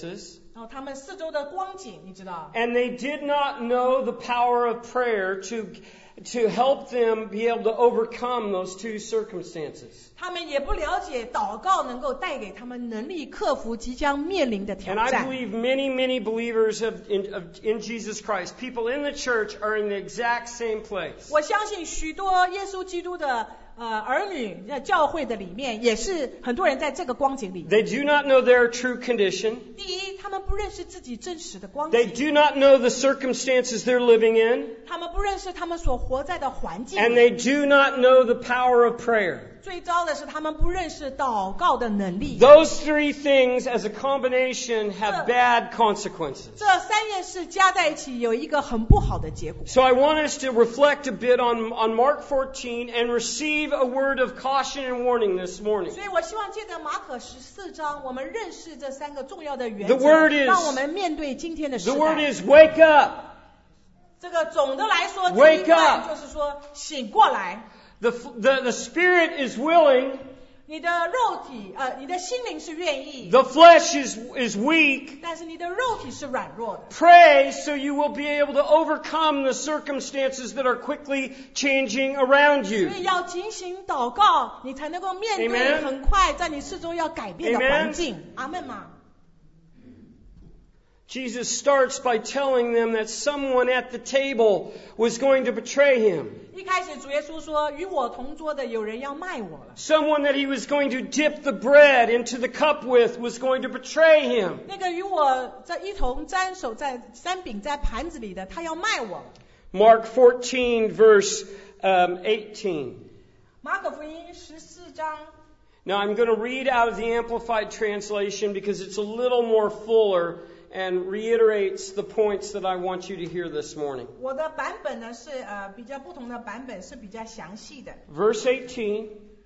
S2: 然后他们四周的光景，你知道。
S1: And they did not know the power of prayer to help them be able to overcome those two circumstances.
S2: 他们也不了解祷告能够带给他们能力克服即将面临的挑
S1: And I
S2: 战。
S1: believe many believers in Jesus Christ, people in the church, are in the exact same place.
S2: 我相信许多耶稣基督的儿女在教会的里面，也是很多人在这个光景里。
S1: They do not know their true condition.
S2: 第一，他们不认识自己真实的光
S1: They
S2: 景，
S1: do not know the circumstances they're living in.
S2: 他们不认识他们所活在的环境。
S1: And they do not know the power of prayer.
S2: 最糟的是，他们不认识祷告的能力。
S1: Those three things as a combination have bad consequences.
S2: 这三件事加在一起，有一个很不好的结果。
S1: So I want us to reflect a bit on Mark 14 and receive a word of caution and warning this morning.
S2: 所以我希望借着马可14章，我们认识这三个重要的原
S1: The
S2: 则，
S1: word is-
S2: 让我们面对今天的时
S1: The word
S2: 代。
S1: is wake up.
S2: 这个总的来说，
S1: Wake
S2: 这一段
S1: up
S2: 就是说醒过来。
S1: The spirit is willing.
S2: 你的肉体，你的心灵是愿意，
S1: The flesh is weak.
S2: 但是你的肉体是软弱的。
S1: Pray so you will be able to overcome the circumstances that are quickly changing around
S2: 所
S1: you.
S2: 以要警醒祷告，你才能够面对
S1: Amen
S2: 很快在你四周要改变的
S1: Amen
S2: 环境。阿门吗？
S1: Jesus starts by telling them that someone at the table was going to betray him.
S2: 一开始主耶稣说，与我同桌的有人要卖我了。
S1: Someone that he was going to dip the bread into the cup with was going to betray him.
S2: 那个与我在一同沾手在沾饼在盘子里的，他要卖我了。
S1: Mark 14 verse 18.
S2: 马可福音14章，
S1: Now I'm going to read out of the Amplified Translation because it's a little more fuller and reiterates the points that I want you to hear this morning.
S2: 我的版本呢是比较不同的版本，是比较详细的。
S1: Verse 18.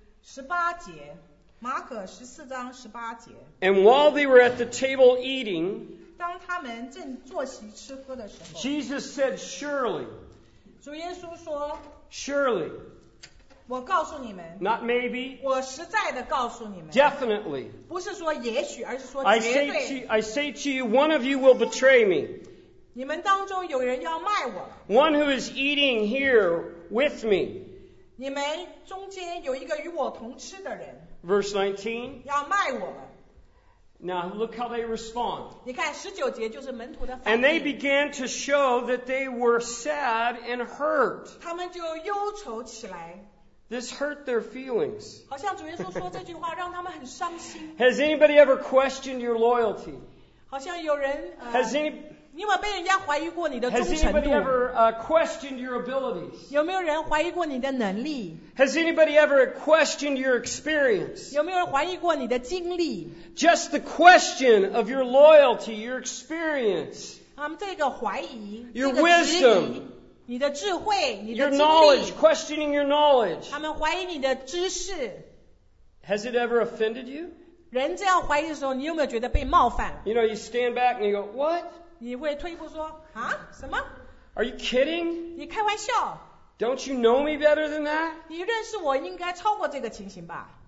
S2: 18节，马可14章18节。
S1: And while they were at the table eating,
S2: 当他们正坐席吃喝的时候，
S1: Jesus said, Surely,
S2: 主耶稣说
S1: surely,
S2: 我告诉你们，
S1: not maybe,
S2: 我实在的告诉你们，
S1: definitely.
S2: 不是说也许，而是说
S1: I
S2: 绝
S1: say
S2: 对。
S1: to you, one of you will betray me.
S2: 你们当中有人要卖我，
S1: One who is eating here with me.
S2: 你们中间有一个与我同吃的人
S1: Verse 19.
S2: 要卖我了。
S1: Now look how they respond.
S2: 你看19节就是门徒的反
S1: And they
S2: 应，
S1: began to show that they were sad and hurt.
S2: 他们就忧愁起来，
S1: This hurt their feelings.
S2: 好像主耶稣说这句话让他们很伤心，
S1: Has anybody ever questioned your loyalty?
S2: 好像有人你有没有被人家怀疑过你的忠
S1: Has
S2: 诚
S1: anybody
S2: 度？
S1: ever questioned your abilities?
S2: 有没有人怀疑过你的能力？
S1: Has anybody ever questioned your experience?
S2: 有没有人怀疑过你的经历？
S1: Just the question of your loyalty, your experience,
S2: 这个怀疑，
S1: Your
S2: 这个质
S1: wisdom
S2: 疑，你的智慧，你
S1: your
S2: 的经
S1: knowledge,
S2: 历，
S1: questioning your knowledge.
S2: 他们怀疑你的知识。
S1: Has it ever offended you?
S2: 人这样怀疑的时候，你有没有觉得被冒犯了？
S1: You know, you stand back and you go, what?
S2: 你会退一步说什么？
S1: Are you kidding?
S2: 你开玩笑？
S1: Don't you know me better than that?
S2: 你认识我应该超过这个情形吧？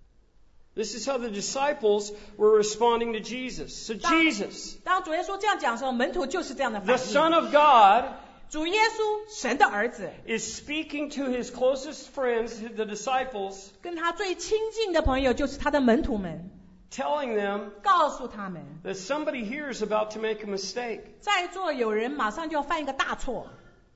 S1: This is how the disciples were responding to Jesus. So Jesus,
S2: 当主耶稣这样讲的时候，门徒就是这样的
S1: the
S2: 反
S1: Son
S2: 应。
S1: of God,
S2: 主耶稣，神的儿子，
S1: is speaking to his closest friends, the disciples,
S2: 跟他最亲近的朋友就是他的门徒们，
S1: telling them
S2: 告诉他们，
S1: that somebody here is about to make a mistake.
S2: 在座有人马上就要犯一个大错。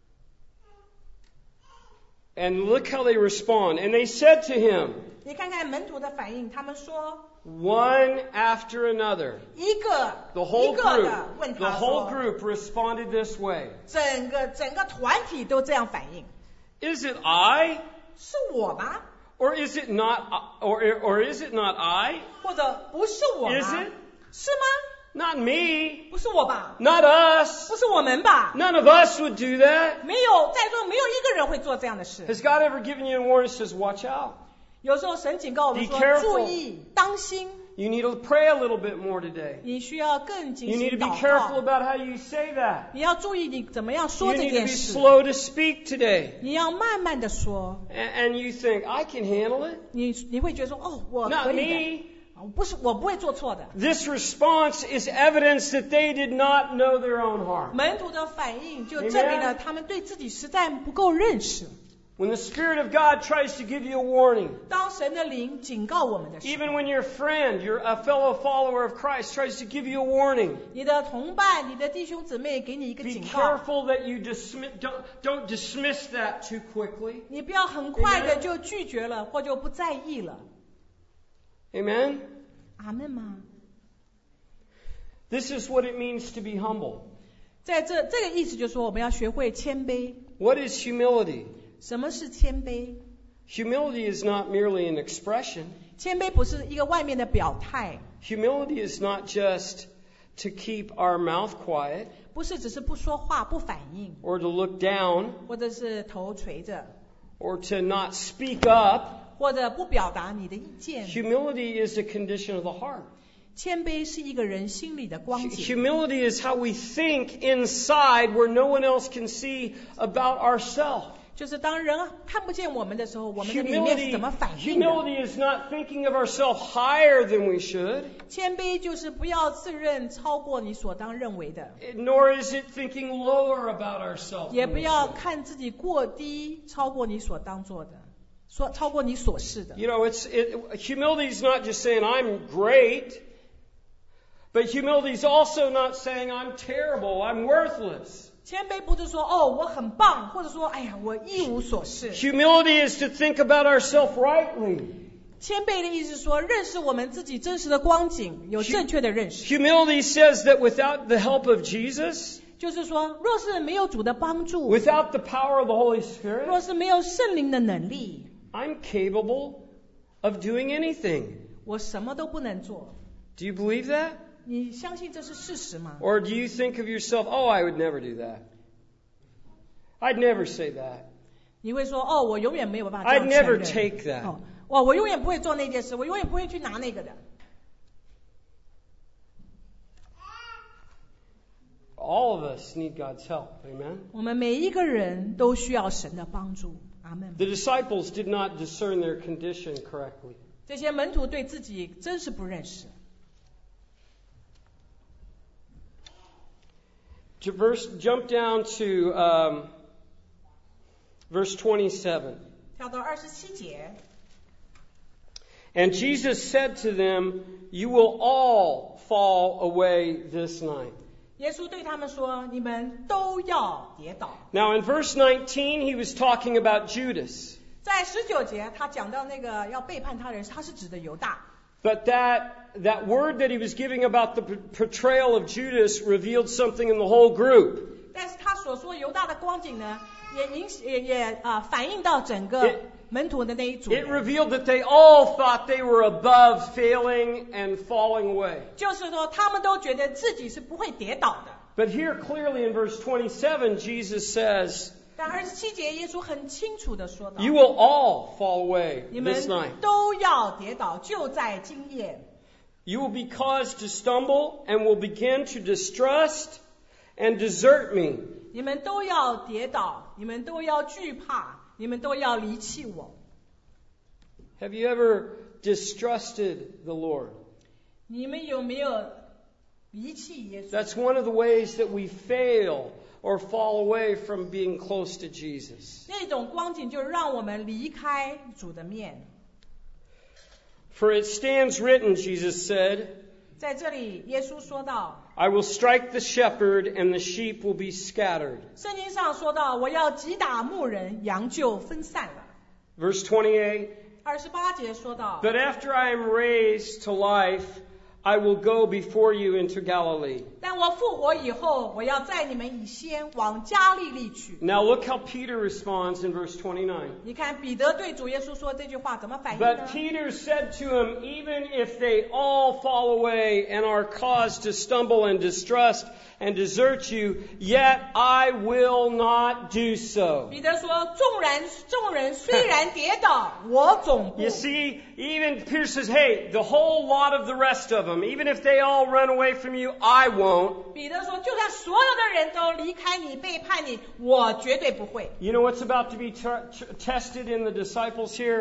S1: And look how they respond. And they said to him,
S2: 你看看门徒的反应，他们说
S1: one after another.
S2: 一个
S1: The
S2: 一
S1: whole
S2: 个
S1: group,
S2: 的问
S1: the
S2: 他
S1: whole
S2: 说，
S1: group responded this way.
S2: 整个团体都这样反应，
S1: Is it I?
S2: 是我吗？
S1: Or is it not, or is it not I?
S2: 或者不是我
S1: Is
S2: 吗
S1: it?？
S2: 是吗？
S1: Not me.
S2: 不是我吧？
S1: Not us.
S2: 不是我们吧？
S1: None of us would do that.
S2: 没有，在座没有一个人会做这样的事。
S1: Has God ever given you a warning that says, watch out?
S2: 有时候神警告我们
S1: Be
S2: 说
S1: careful.
S2: 注意，当心，
S1: You need to pray a little bit more today.
S2: 你需要更谨
S1: You
S2: 慎
S1: need to be
S2: 祷
S1: careful
S2: 告。
S1: about how you say that.
S2: 你要注意你怎么样
S1: You
S2: 说这
S1: need to
S2: 件
S1: be
S2: 事，
S1: slow to speak today.
S2: 你要慢慢的说。
S1: And you think, I can handle it.
S2: 你会觉得说，哦，我
S1: Not
S2: 可以的，
S1: me.
S2: 我不会做错的。
S1: This response is evidence that they did not know their own heart.
S2: 门徒的反应就证明了他们对自己实在不够认识。
S1: When the Spirit of God tries to give you a warning,
S2: 当神的灵警告我们的时候，
S1: even when your friend, a fellow follower of Christ, tries to give you a warning,
S2: 你的同伴、你的弟兄姊妹给你一个
S1: be
S2: 警告，
S1: careful that you don't dismiss that too quickly.
S2: 你不要很快的就拒绝了或就不在意了。
S1: Amen?
S2: 阿们吗？
S1: This is what it means to be humble.
S2: 在这个意思就是说，我们要学会谦卑。
S1: What is humility?
S2: 什么是谦卑？
S1: Humility is not merely an expression.
S2: 谦卑不是一个外面的表态，
S1: Humility is not just to keep our mouth quiet
S2: 不是只是不说话、不反应，
S1: or to look down
S2: 或者是头垂着，
S1: or to not speak up.
S2: 或者不表达你的意见。
S1: Humility is a condition of the heart.
S2: 谦卑是一个人心里的光景。
S1: Humility is how we think inside where no one else can see about ourselves.
S2: 就是当人看不见我们的时候，我们的里面是怎么反应的？
S1: Humility is not thinking of ourselves higher than we should,
S2: 谦卑就是不要自认超过你所当认为的，
S1: nor is it thinking lower about ourselves.
S2: 也
S1: than
S2: 不
S1: we
S2: 要
S1: should.
S2: 看自己过低，超过你所当做的，超过你所是的。
S1: You know, humility is not just saying I'm great, but humility is also not saying I'm terrible, I'm worthless.
S2: 谦卑不是说我很棒，或者说哎呀我一无所事。
S1: Humility is to think about ourselves rightly.
S2: 谦卑的意思是说，认识我们自己真实的光景，有正确的认识。
S1: Humility says that without the help of Jesus,
S2: 就是说，若是没有主的帮助，
S1: without the power of the Holy Spirit,
S2: 若是没有圣灵的能力，
S1: I'm capable of doing anything.
S2: 我什么都不能做。
S1: Do you believe that?
S2: 你相信这是事实吗？
S1: Or do you think of yourself, oh, I would never do that. I'd never say that.
S2: 你会说我永远没有办法这
S1: I'd
S2: 样承
S1: never
S2: 认。
S1: take that.
S2: 我永远不会做那件事，我永远不会去拿那个的。
S1: All of us need God's help. Amen?
S2: 我们每一个人都需要神的帮助。阿门。
S1: The disciples did not discern their condition correctly.
S2: 这些门徒对自己真是不认识。
S1: Jump down to verse 27.
S2: 跳到27节。
S1: And Jesus said to them, you will all fall away this night.
S2: 耶稣对他们说：“你们都要跌倒。”
S1: Now in verse 19, he was talking about Judas.
S2: 在19节，他讲到那个要背叛他的人，他是指的犹大。
S1: But that word that he was giving about the portrayal of Judas revealed something in the whole group.
S2: 但是他所说犹大的光景呢，也反映到整个门徒的那一组人。
S1: It revealed that they all thought they were above failing and falling away.
S2: 就是说，他们都觉得自己是不会跌倒的。
S1: But here clearly in verse 27, Jesus says,
S2: 但27节，耶稣很清楚的说到：
S1: you will all fall away
S2: 你
S1: this
S2: 们
S1: night.
S2: 都要跌倒，就在今夜。
S1: You will be caused to stumble and will begin to distrust and desert me.
S2: 你们都要跌倒，你们都要惧怕，你们都要离弃我。
S1: Have you ever distrusted the Lord?
S2: 你们有没有离弃耶稣？
S1: That's one of the ways that we fail or fall away from being close to Jesus.
S2: 那种光景就让我们离开主的面。
S1: For it stands written, Jesus said,
S2: 在这里，耶稣说到，
S1: I will strike the shepherd and the sheep will be scattered.
S2: 圣经上说到，我要击打牧人，羊就分散了。
S1: Verse 28,
S2: 28节说到，
S1: But after I am raised to life, I will go before you into Galilee.
S2: 但我复活以后，我要在你们以先往加利利去。
S1: Now look how Peter responds in verse 29.
S2: 你看彼得对主耶稣说这句话怎么反应呢
S1: But？ Peter said to him, even if they all fall away and are caused to stumble and distrust and desert you, yet I will not do so.
S2: 彼得说：“众人虽然跌倒，我总不。”
S1: You see, even Peter says, hey, the whole lot of the rest of them, even if they all run away from you, I won't.
S2: 彼得说：“就算所有的人都离开你、背叛你，我绝对不会。”
S1: You know what's about to be tested in the disciples here?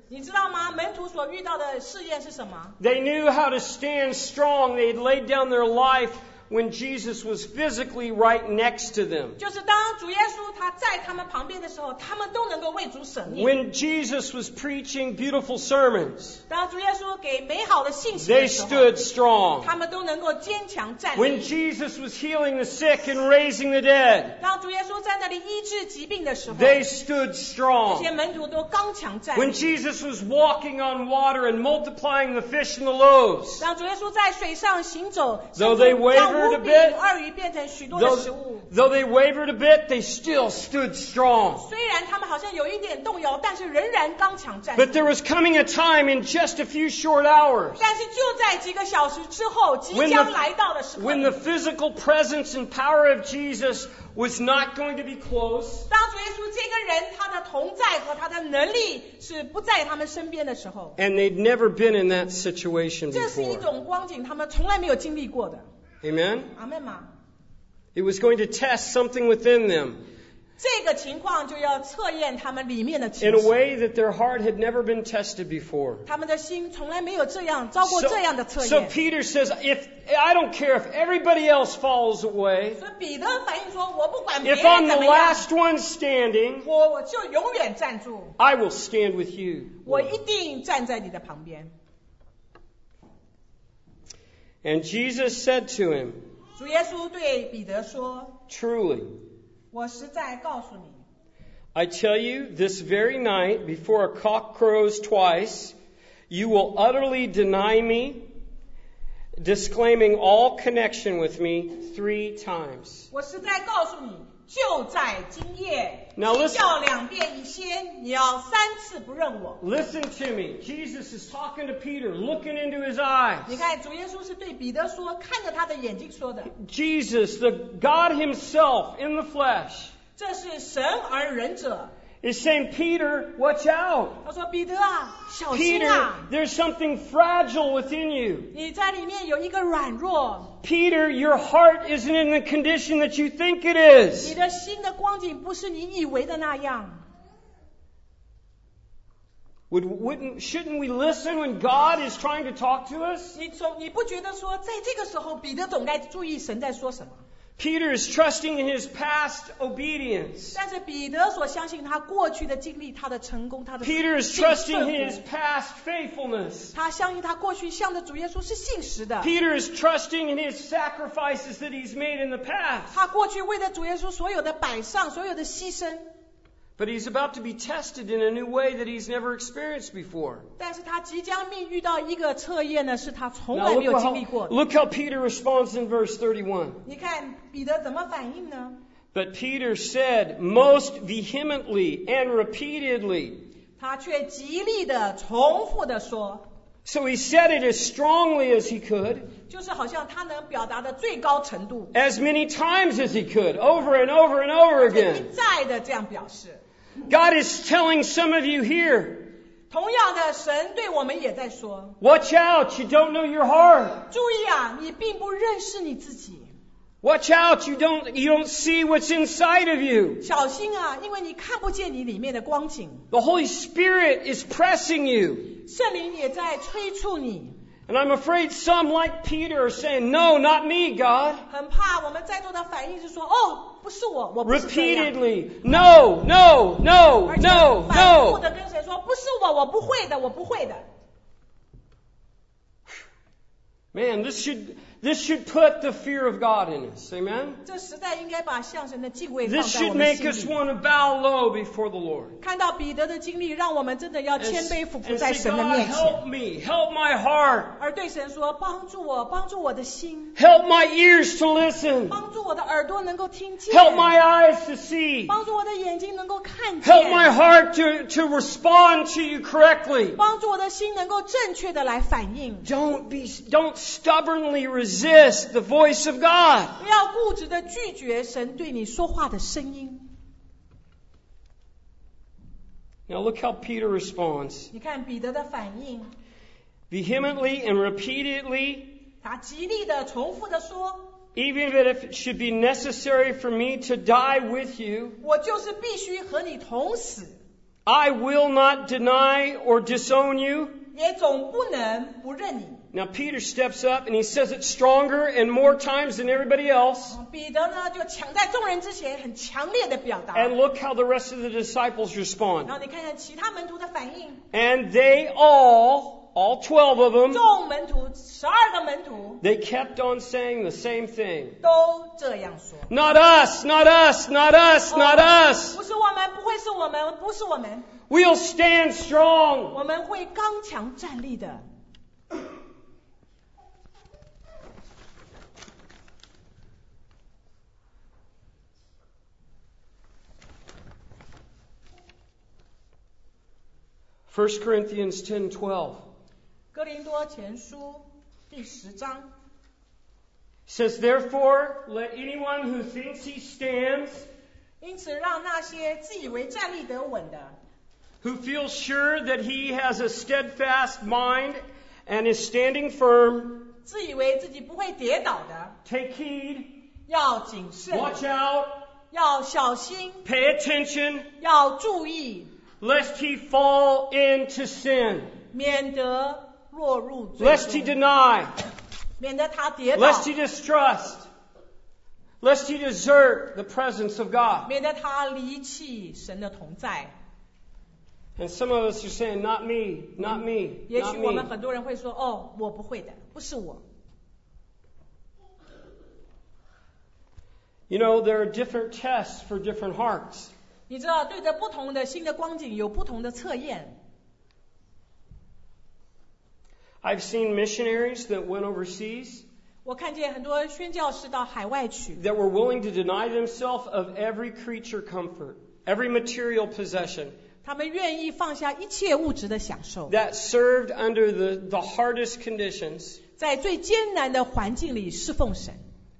S2: 你知道吗？门徒所遇到的试验是什么？
S1: They knew how to stand strong. They had laid down their life when Jesus was physically right next to them.
S2: 就是当主耶稣他在他们旁边的时候，他们都能够为主舍命。
S1: When Jesus was preaching beautiful sermons,
S2: 当主耶稣给美好的信息
S1: they
S2: 的时候，
S1: stood strong.
S2: 他们都能够坚强站
S1: When
S2: 立。
S1: Jesus was healing the sick and raising the dead,
S2: 当主耶稣在那里医治疾病的时候，
S1: they stood
S2: 这
S1: strong.
S2: 些门徒都刚强站
S1: When
S2: 立。
S1: Jesus was walking on water and multiplying the fish and the loaves,
S2: 当主耶稣在水上行走，
S1: Though
S2: 甚
S1: they
S2: 至
S1: wavered
S2: 将
S1: a
S2: 五饼
S1: bit,
S2: 二鱼变成许多的
S1: though,
S2: 食物。
S1: though they wavered a bit, they still stood strong.
S2: 虽然他们好像有一点动摇，但是仍然刚强站
S1: But
S2: 立。
S1: there was coming a time in just a few short hours
S2: 但是就在几个小时之后，即
S1: When
S2: 将
S1: the-
S2: 来到的时刻
S1: when the physical presence and power of Jesus was not going to be close,
S2: 当主耶稣这个人他的同在和他的能力是不在他们身边的时候，
S1: and they'd never been in that situation
S2: 这是一
S1: before.
S2: 种光景，他们从来没有经历过的。
S1: Amen?
S2: 阿门吗？
S1: It was going to test something within them
S2: 这个情况就要测验他们里面的
S1: in
S2: 情
S1: a
S2: 绪，
S1: way that their heart had never been tested before.
S2: 他们的心从来没有这样遭过这样的测
S1: So
S2: 验。
S1: Peter says, I don't care if everybody else falls away.
S2: 所以彼得反应说：“我不管别
S1: If
S2: 人
S1: I'm
S2: 怎
S1: the
S2: 么样，
S1: last one standing,
S2: 我就永远站住，
S1: I will stand with you.
S2: 我一定站在你的旁边。”
S1: And Jesus said to him,
S2: 主耶稣对彼得说
S1: Truly,
S2: 我实在告诉你，
S1: I tell you, this very night, before a cock crows twice, you will utterly deny me, disclaiming all connection with me 3 times.
S2: 我实在告诉你，就在今夜，
S1: Now
S2: 鸡
S1: listen-
S2: 叫2遍以先，你要3次不认我。
S1: Listen to me. Jesus is talking to Peter, looking into his eyes.
S2: 你看，主耶稣是对彼得说，看着他的眼睛说的，
S1: Jesus, the God himself in the flesh,
S2: 这是神而人者。
S1: is saying, Peter, watch out.
S2: 他说：“彼得啊，小心
S1: Peter,
S2: 啊，
S1: there's something fragile within you.
S2: 你在里面有一个软弱，
S1: Peter, your heart isn't in the condition that you think it is.
S2: 你的心的光景不是你以为的那样。”
S1: Shouldn't we listen when God is trying to talk to us?
S2: 你不觉得说，在这个时候，彼得总该注意神在说什么？
S1: Peter is trusting in his past obedience.
S2: 但是彼得所相信他过去的经历，他的成功，他的
S1: Peter is
S2: 信
S1: trusting
S2: 顺
S1: in
S2: 服
S1: his past faithfulness.
S2: 他相信他过去向着主耶稣是信实的，
S1: Peter is trusting in his sacrifices that he's made in the past.
S2: 他过去为了主耶稣所有的摆上，所有的牺牲，
S1: But he's about to be tested in a new way that he's never experienced before.
S2: 但是他即将遇到一个测验呢，是他从
S1: Now
S2: 来没有经历过的。
S1: look how Peter responds in verse 31.
S2: 你看彼得怎么反应呢？
S1: But Peter said most vehemently and repeatedly.
S2: 他却极力的重复的说，
S1: So he said it as strongly as he could,
S2: 就是好像他能表达的最高程度，
S1: as many times as he could, over and over and over
S2: 一
S1: again.
S2: 再的这样表示。
S1: God is telling some of you here,
S2: 同样的，神对我们也在说，
S1: watch out, you don't know your heart.
S2: 注意啊，你并不认识你自己，
S1: Watch out, you don't see what's inside of you.
S2: 小心啊，因为你看不见你里面的光景，
S1: The Holy Spirit is pressing you.
S2: 圣灵也在催促你。
S1: And I'm afraid some, like Peter, are saying, no, not me, God.
S2: 很怕我们在座的反应是说，哦，不是我，我不是这样。
S1: Repeatedly, no, no, no,
S2: 而且
S1: no,
S2: 反复
S1: no.
S2: 的跟神说，不是我，我不会的，我不会的。
S1: Man, this should put the fear of God in us. Amen?
S2: 这实在应该把向神的敬畏放
S1: This
S2: 在我
S1: should
S2: 们
S1: make
S2: 心
S1: us
S2: 里。
S1: want to bow low before the Lord.
S2: 看到彼得的经历，让我们真的要谦卑俯伏
S1: And
S2: 在
S1: say,
S2: 神的
S1: God,
S2: 面前，
S1: help me, help my heart,
S2: 而对神说，帮助我，帮助我的心，
S1: help my ears to listen,
S2: 帮助我的耳朵能够听见，
S1: help my eyes to see,
S2: 帮助我的眼睛能够看
S1: help my
S2: 见，
S1: heart to respond to you correctly.
S2: 帮助我的心能够正确的来反应。
S1: Don't stubbornly resist the voice of God.
S2: 不要固执的拒绝神对你说话的声音。
S1: Now look how Peter responds.
S2: 你看彼得的反应，
S1: Vehemently and repeatedly,
S2: 他极力的重复的说，
S1: even if it should be necessary for me to die with you,
S2: 我就是必须和你同死，
S1: I will not deny or disown you.
S2: 也总不能不认你。
S1: Now Peter steps up and he says it stronger and more times than everybody else.
S2: 彼得呢就抢在众人之前很强烈的表达。
S1: And look how the rest of the disciples
S2: 然
S1: respond.
S2: 后你看看其他门徒的反应，
S1: And they all 12 of them,
S2: 众门徒12个门徒
S1: they kept on saying the same thing.
S2: 都这样说。
S1: Not us, not us, not us, not us.
S2: 不是我们，不会是我们，不是我们，
S1: We'll stand strong.
S2: 我们会刚强站立的。
S1: 1 Corinthians 10:12
S2: 哥林多前书第10章
S1: says, Therefore, let anyone who thinks he stands,
S2: 因此让那些自以为站立得稳的，
S1: who feels sure that he has a steadfast mind and is standing firm,
S2: 自以为自己不会跌倒的，
S1: take heed,
S2: 要谨慎，
S1: watch out,
S2: 要小心，
S1: pay attention,
S2: 要注意，
S1: lest he fall into sin,
S2: 免得落入罪
S1: lest he
S2: 中，
S1: deny,
S2: 免得他跌倒，
S1: lest he distrust, lest he desert the presence of God.
S2: 免得他离弃神的同在。
S1: And some of us are saying, not me, not me,
S2: 也
S1: not
S2: 许我们
S1: me.
S2: 很多人会说，哦，我不会的，不是我。
S1: You know, there are different tests for different hearts.
S2: 你知道，对着不同的新的光景有不同的测验。
S1: I've seen missionaries that went overseas
S2: 我看见很多宣教士到海外去，
S1: that were willing to deny themselves of every creature comfort, every material possession
S2: 他们愿意放下一切物质的享受，
S1: that served under the hardest conditions,
S2: 在最艰难的环境里侍奉神。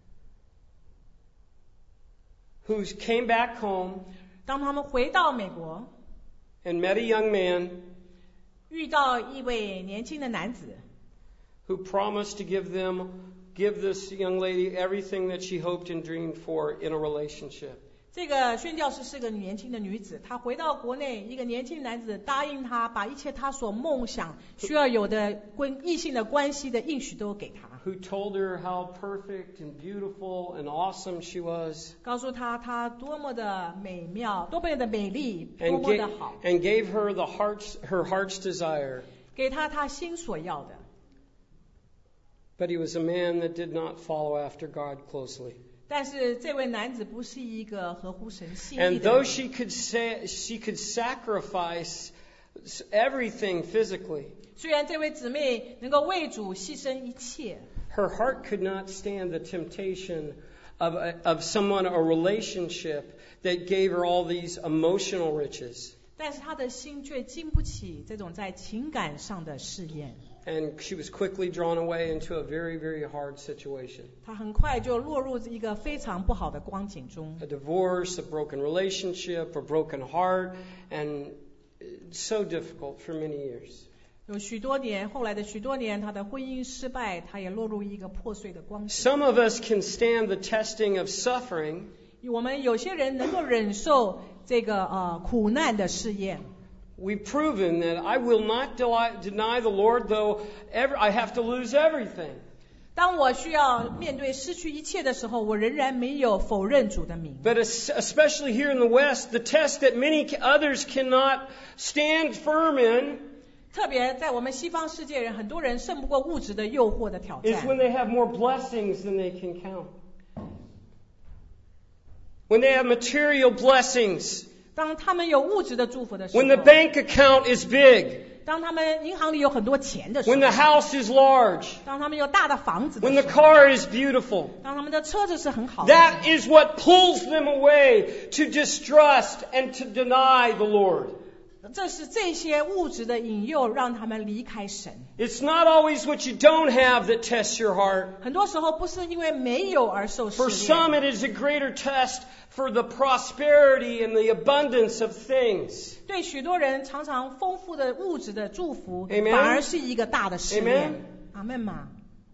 S1: who came back home
S2: 当他们回到美国，
S1: and met a young man
S2: 遇到一位年轻的男子，
S1: who promised to give this young lady everything that she hoped and dreamed for in a relationship.
S2: 这个宣教士是个年轻的女子，她回到国内，一个年轻男子答应她，把一切她所梦想需要有的异性的关系的应许都给她，
S1: Who told her how perfect and beautiful and awesome she was,
S2: 告诉她她多么的美妙，多么的美丽，多
S1: and
S2: 么的好，
S1: gave her her heart's desire.
S2: 给她她心所要的。
S1: But he was a man that did not follow after God closely.
S2: 但是这位男子不是一个合乎神心意
S1: And
S2: 的
S1: though
S2: 人。
S1: she could sacrifice everything physically,
S2: 虽然这位姊妹能够为主牺牲一切，
S1: her heart could not stand the temptation of someone, a relationship that gave her all these emotional riches.
S2: 但是她的心却经不起这种在情感上的试验。
S1: And she was quickly drawn away into a very, very hard situation.
S2: 她很快就落入一个非常不好的光景中，
S1: A divorce, a broken relationship, a broken heart, and so difficult for many years.
S2: 有许多年，后来的许多年，她的婚姻失败，她也落入一个破碎的光景。
S1: Some of us can stand the testing of suffering,
S2: 我们有些人能够忍受这个苦难的试验。
S1: We've proven that I will not deny the Lord, though I have to lose everything.
S2: 当我需要面对失去一切的时候，我仍然没有否认主的名。
S1: But especially here in the West, the test that many others cannot stand firm in
S2: 特别在我们西方世界人，很多人胜不过物质的诱惑的挑
S1: is
S2: 战。
S1: when they have more blessings than they can count. When they have material blessings,
S2: 当他们有物质的祝福的时
S1: when the
S2: 候，
S1: bank account is big,
S2: 当他们银行里有很多钱的时
S1: when the
S2: 候，
S1: house is large,
S2: 当他们有大的房子的
S1: when
S2: 时
S1: the
S2: 候，
S1: car is beautiful,
S2: 当他们的车子是很好的，
S1: that is what pulls them away to distrust and to deny the Lord.
S2: 这是这些物质的引诱让他们离开神。
S1: It's not always what you don't have that tests your heart.
S2: 很多时候不是因为没有而受试
S1: For some,
S2: 炼，
S1: it is a greater test for the prosperity and the abundance of things.
S2: 对许多人常常丰富的物质的祝福
S1: Amen.
S2: 反而是一个大的试
S1: Amen.
S2: 炼。阿门嘛。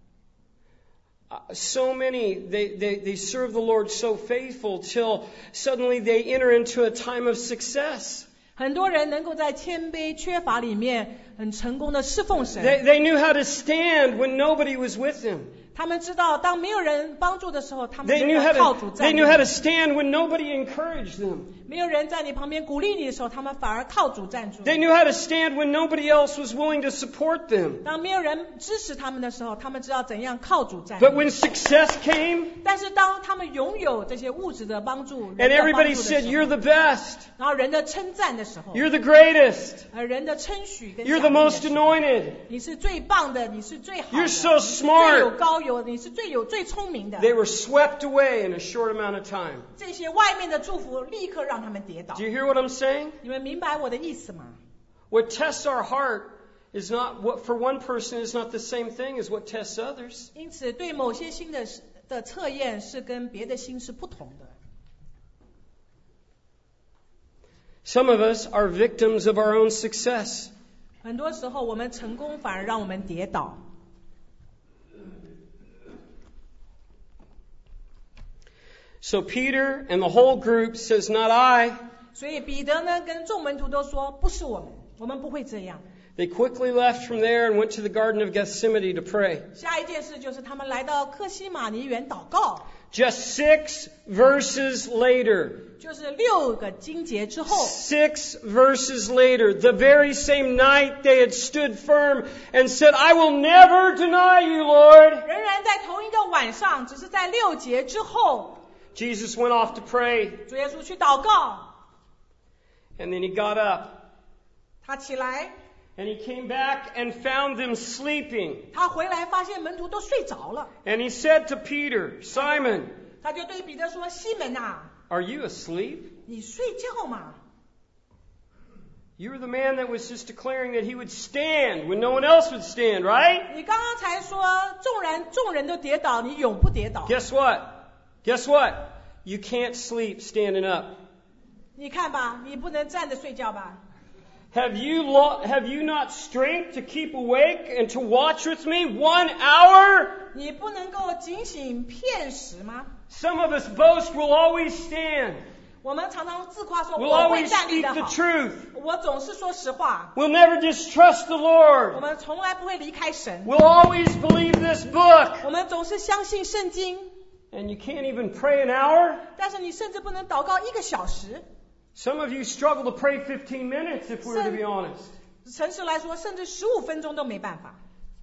S1: So many, they serve the Lord so faithful till suddenly they enter into a time of success.
S2: 很多人能够在谦卑缺乏里面很成功的侍奉神。
S1: They knew how to stand when nobody was with them.
S2: 他们知道当没有人帮助的时候，他们
S1: They
S2: 仍
S1: knew
S2: 然
S1: how
S2: 靠
S1: to
S2: 主站
S1: they
S2: 立。
S1: knew how to stand when nobody encouraged them.
S2: 没有人在你旁边鼓励你的时候，他们反而靠主站住。
S1: They knew how to stand when nobody else was willing to support them.
S2: 当没有人支持他们的时候，他们知道怎样靠主站
S1: But
S2: 立。
S1: when success came
S2: 但是当他们拥有这些物质的帮助，
S1: and
S2: 人的帮
S1: everybody
S2: 助的
S1: said,
S2: 时
S1: "You're
S2: 候，
S1: the best.
S2: 然后人的称赞的时候，
S1: You're the greatest.
S2: 人的称许跟
S1: You're
S2: 奖
S1: the
S2: 励的
S1: most
S2: 时候，
S1: anointed.
S2: 你是最棒的，你是最好的，
S1: You're so
S2: 最有
S1: smart."
S2: 高有，你是最聪明的。
S1: They were swept away in a short amount of time.
S2: 这些外面的祝福立刻让他们跌倒
S1: Do。you hear what I'm saying?
S2: 你们明白我的意思吗？
S1: What tests our heart is not what for one person is not the same thing as what tests others.
S2: 因此，对某些心的测验是跟别的心是不同的。
S1: Some of us are victims of our own success.
S2: 很多时候，我们成功反而让我们跌倒。
S1: So Peter and the whole group says, "Not I."
S2: 所以彼得呢，跟众门徒都说，不是我们不会这样。
S1: They quickly left from there and went to the Garden of Gethsemane to pray.
S2: 下一件事就是他们来到客西马尼园祷告，
S1: Just 6 verses later,
S2: 就是6个经节之后，
S1: 6 verses later, the very same night they had stood firm and said, "I will never deny you, Lord."
S2: 仍然在同一个晚上，只是在6节之后，
S1: Jesus went off to pray,
S2: 主耶稣去祷告，
S1: and then he got up,
S2: 他起来，
S1: and he came back and found them sleeping.
S2: 他回来发现门徒都睡着了，
S1: And he said to Peter, "Simon,
S2: 他就对彼得说：“西门啊，
S1: are you asleep?
S2: 你睡觉嘛？
S1: You were the man that was just declaring that he would stand when no one else would stand, right?
S2: 你刚刚才说众人都跌倒，你永不跌倒。
S1: Guess what? Guess what? You can't sleep standing up.
S2: 你看吧，你不能站着睡觉吧？
S1: Have you not strength to keep awake and to watch with me 1 hour?
S2: 你不能够警醒片时吗？
S1: Some of us boast we'll always stand.
S2: 我们常常自夸说
S1: We'll
S2: 我会
S1: always
S2: 站立
S1: speak
S2: 的
S1: the
S2: 好，
S1: truth.
S2: 我总是说实话，
S1: We'll never distrust the
S2: 我
S1: Lord.
S2: 们从来不会离开神，
S1: We'll always believe this book.
S2: 我们总是相信圣经，
S1: And you can't even pray an hour?
S2: 但是你甚至不能祷告1个小时。
S1: Some of you struggle to pray 15 minutes if we were to be honest.
S2: 诚实来说，甚至15分钟都没办法。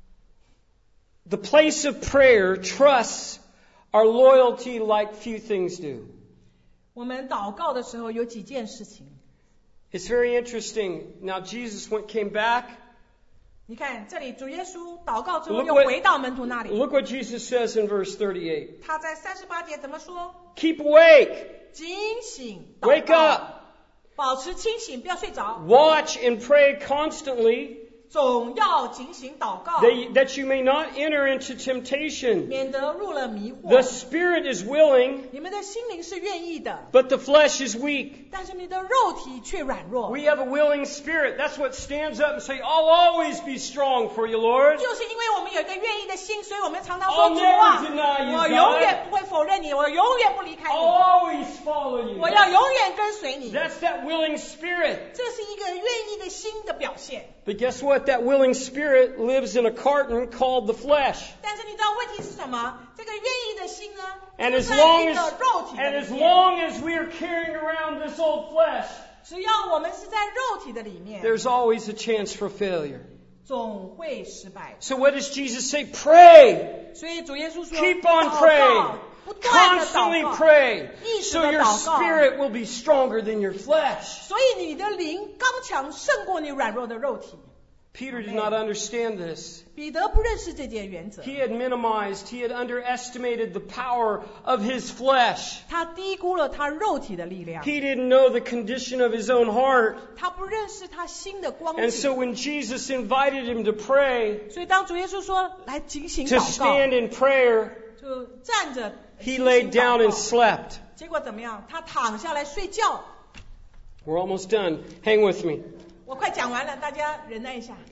S1: The place of prayer trusts our loyalty like few things do.
S2: 我们祷告的时候有几件事情，
S1: It's very interesting. Now Jesus came back.
S2: 你看这里主耶稣祷告之后
S1: Look
S2: 又
S1: what-
S2: 回到门徒那里，
S1: Look what Jesus says in verse 38.
S2: 他在38节怎么说？
S1: Keep awake.
S2: 警醒，
S1: Wake
S2: 祷告
S1: up.
S2: 保持清醒，不要睡着，
S1: Watch and pray constantly
S2: 总要警醒祷告，
S1: that you may not enter into temptation.
S2: 免得入了迷
S1: The
S2: 惑。
S1: spirit is willing,
S2: 你们的心灵是愿意的，
S1: but the flesh is weak.
S2: 但是你的肉体却软弱。
S1: We have a willing spirit. That's what stands up and say, "I'll always be strong for you, Lord."
S2: 就是因为我们有一个愿意的心，所以我们常常
S1: I'll
S2: 说主
S1: never
S2: 啊，
S1: deny you,
S2: 我
S1: God.
S2: 永远不会否认你，我永远不离开
S1: I'll
S2: 你，
S1: always follow you.
S2: 我要永远跟随你。
S1: That's that willing spirit.
S2: 这是一个愿意的心的表现。
S1: But guess what? That willing spirit lives in a carton called the flesh.
S2: 但是你知道问题是什么？这个愿意的心呢，
S1: And
S2: 就
S1: as
S2: 在
S1: long
S2: 一个
S1: as,
S2: 肉体的
S1: and
S2: 里
S1: as
S2: 面。
S1: long as we are carrying around this old flesh,
S2: 只要我们是在肉体的里面，
S1: there's always a chance for failure.
S2: 总会失败。
S1: So what does Jesus say? Pray.
S2: 所以主耶稣说
S1: Keep on
S2: 祷
S1: praying.
S2: 告，不断的
S1: Constantly
S2: 祷告，
S1: pray.
S2: 一直
S1: So
S2: 的
S1: your
S2: 祷告。
S1: spirit will be stronger than your flesh.
S2: 所以你的灵刚强胜过你软弱的肉体。
S1: Peter did not understand this.
S2: 彼得不认识这件原则，
S1: He had minimized, he had underestimated the power of his flesh.
S2: 他低估了他肉体的力量，
S1: He didn't know the condition of his own heart.
S2: 他不认识他心的光
S1: And
S2: 景。
S1: so when Jesus invited him to pray,
S2: 所以当主耶稣说来警醒
S1: to
S2: 祷告，
S1: stand in prayer,
S2: 就站着
S1: he
S2: 警醒
S1: laid
S2: 祷
S1: down
S2: 告
S1: and slept.
S2: 结果怎么样？他躺下来睡觉。
S1: We're almost done. Hang with me.
S2: 我快讲完了，大家忍耐一下。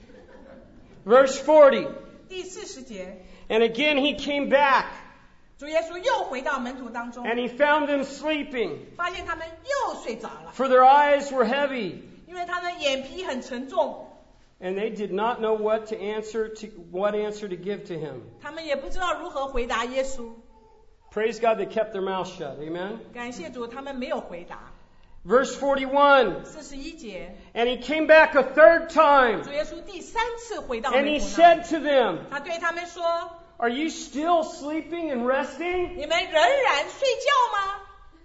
S1: Verse 40.
S2: 第40节，
S1: And again he came back,
S2: 主耶稣又回到门徒当中，
S1: and he found them sleeping,
S2: 发现他们又睡着了，
S1: for their eyes were heavy.
S2: 因为他们眼皮很沉重，
S1: and they did not know what answer to give to him.
S2: 他们也不知道如何回答耶稣。
S1: Praise God, they kept their mouth shut. Amen.
S2: 感谢主，他们没有回答。
S1: Verse 41.
S2: 41节，
S1: And he came back a third time,
S2: 主耶稣第三次回到
S1: and
S2: 门
S1: he
S2: 徒那里，
S1: said to them,
S2: 他对他们说
S1: Are you still sleeping and resting?
S2: 你们仍然睡觉吗？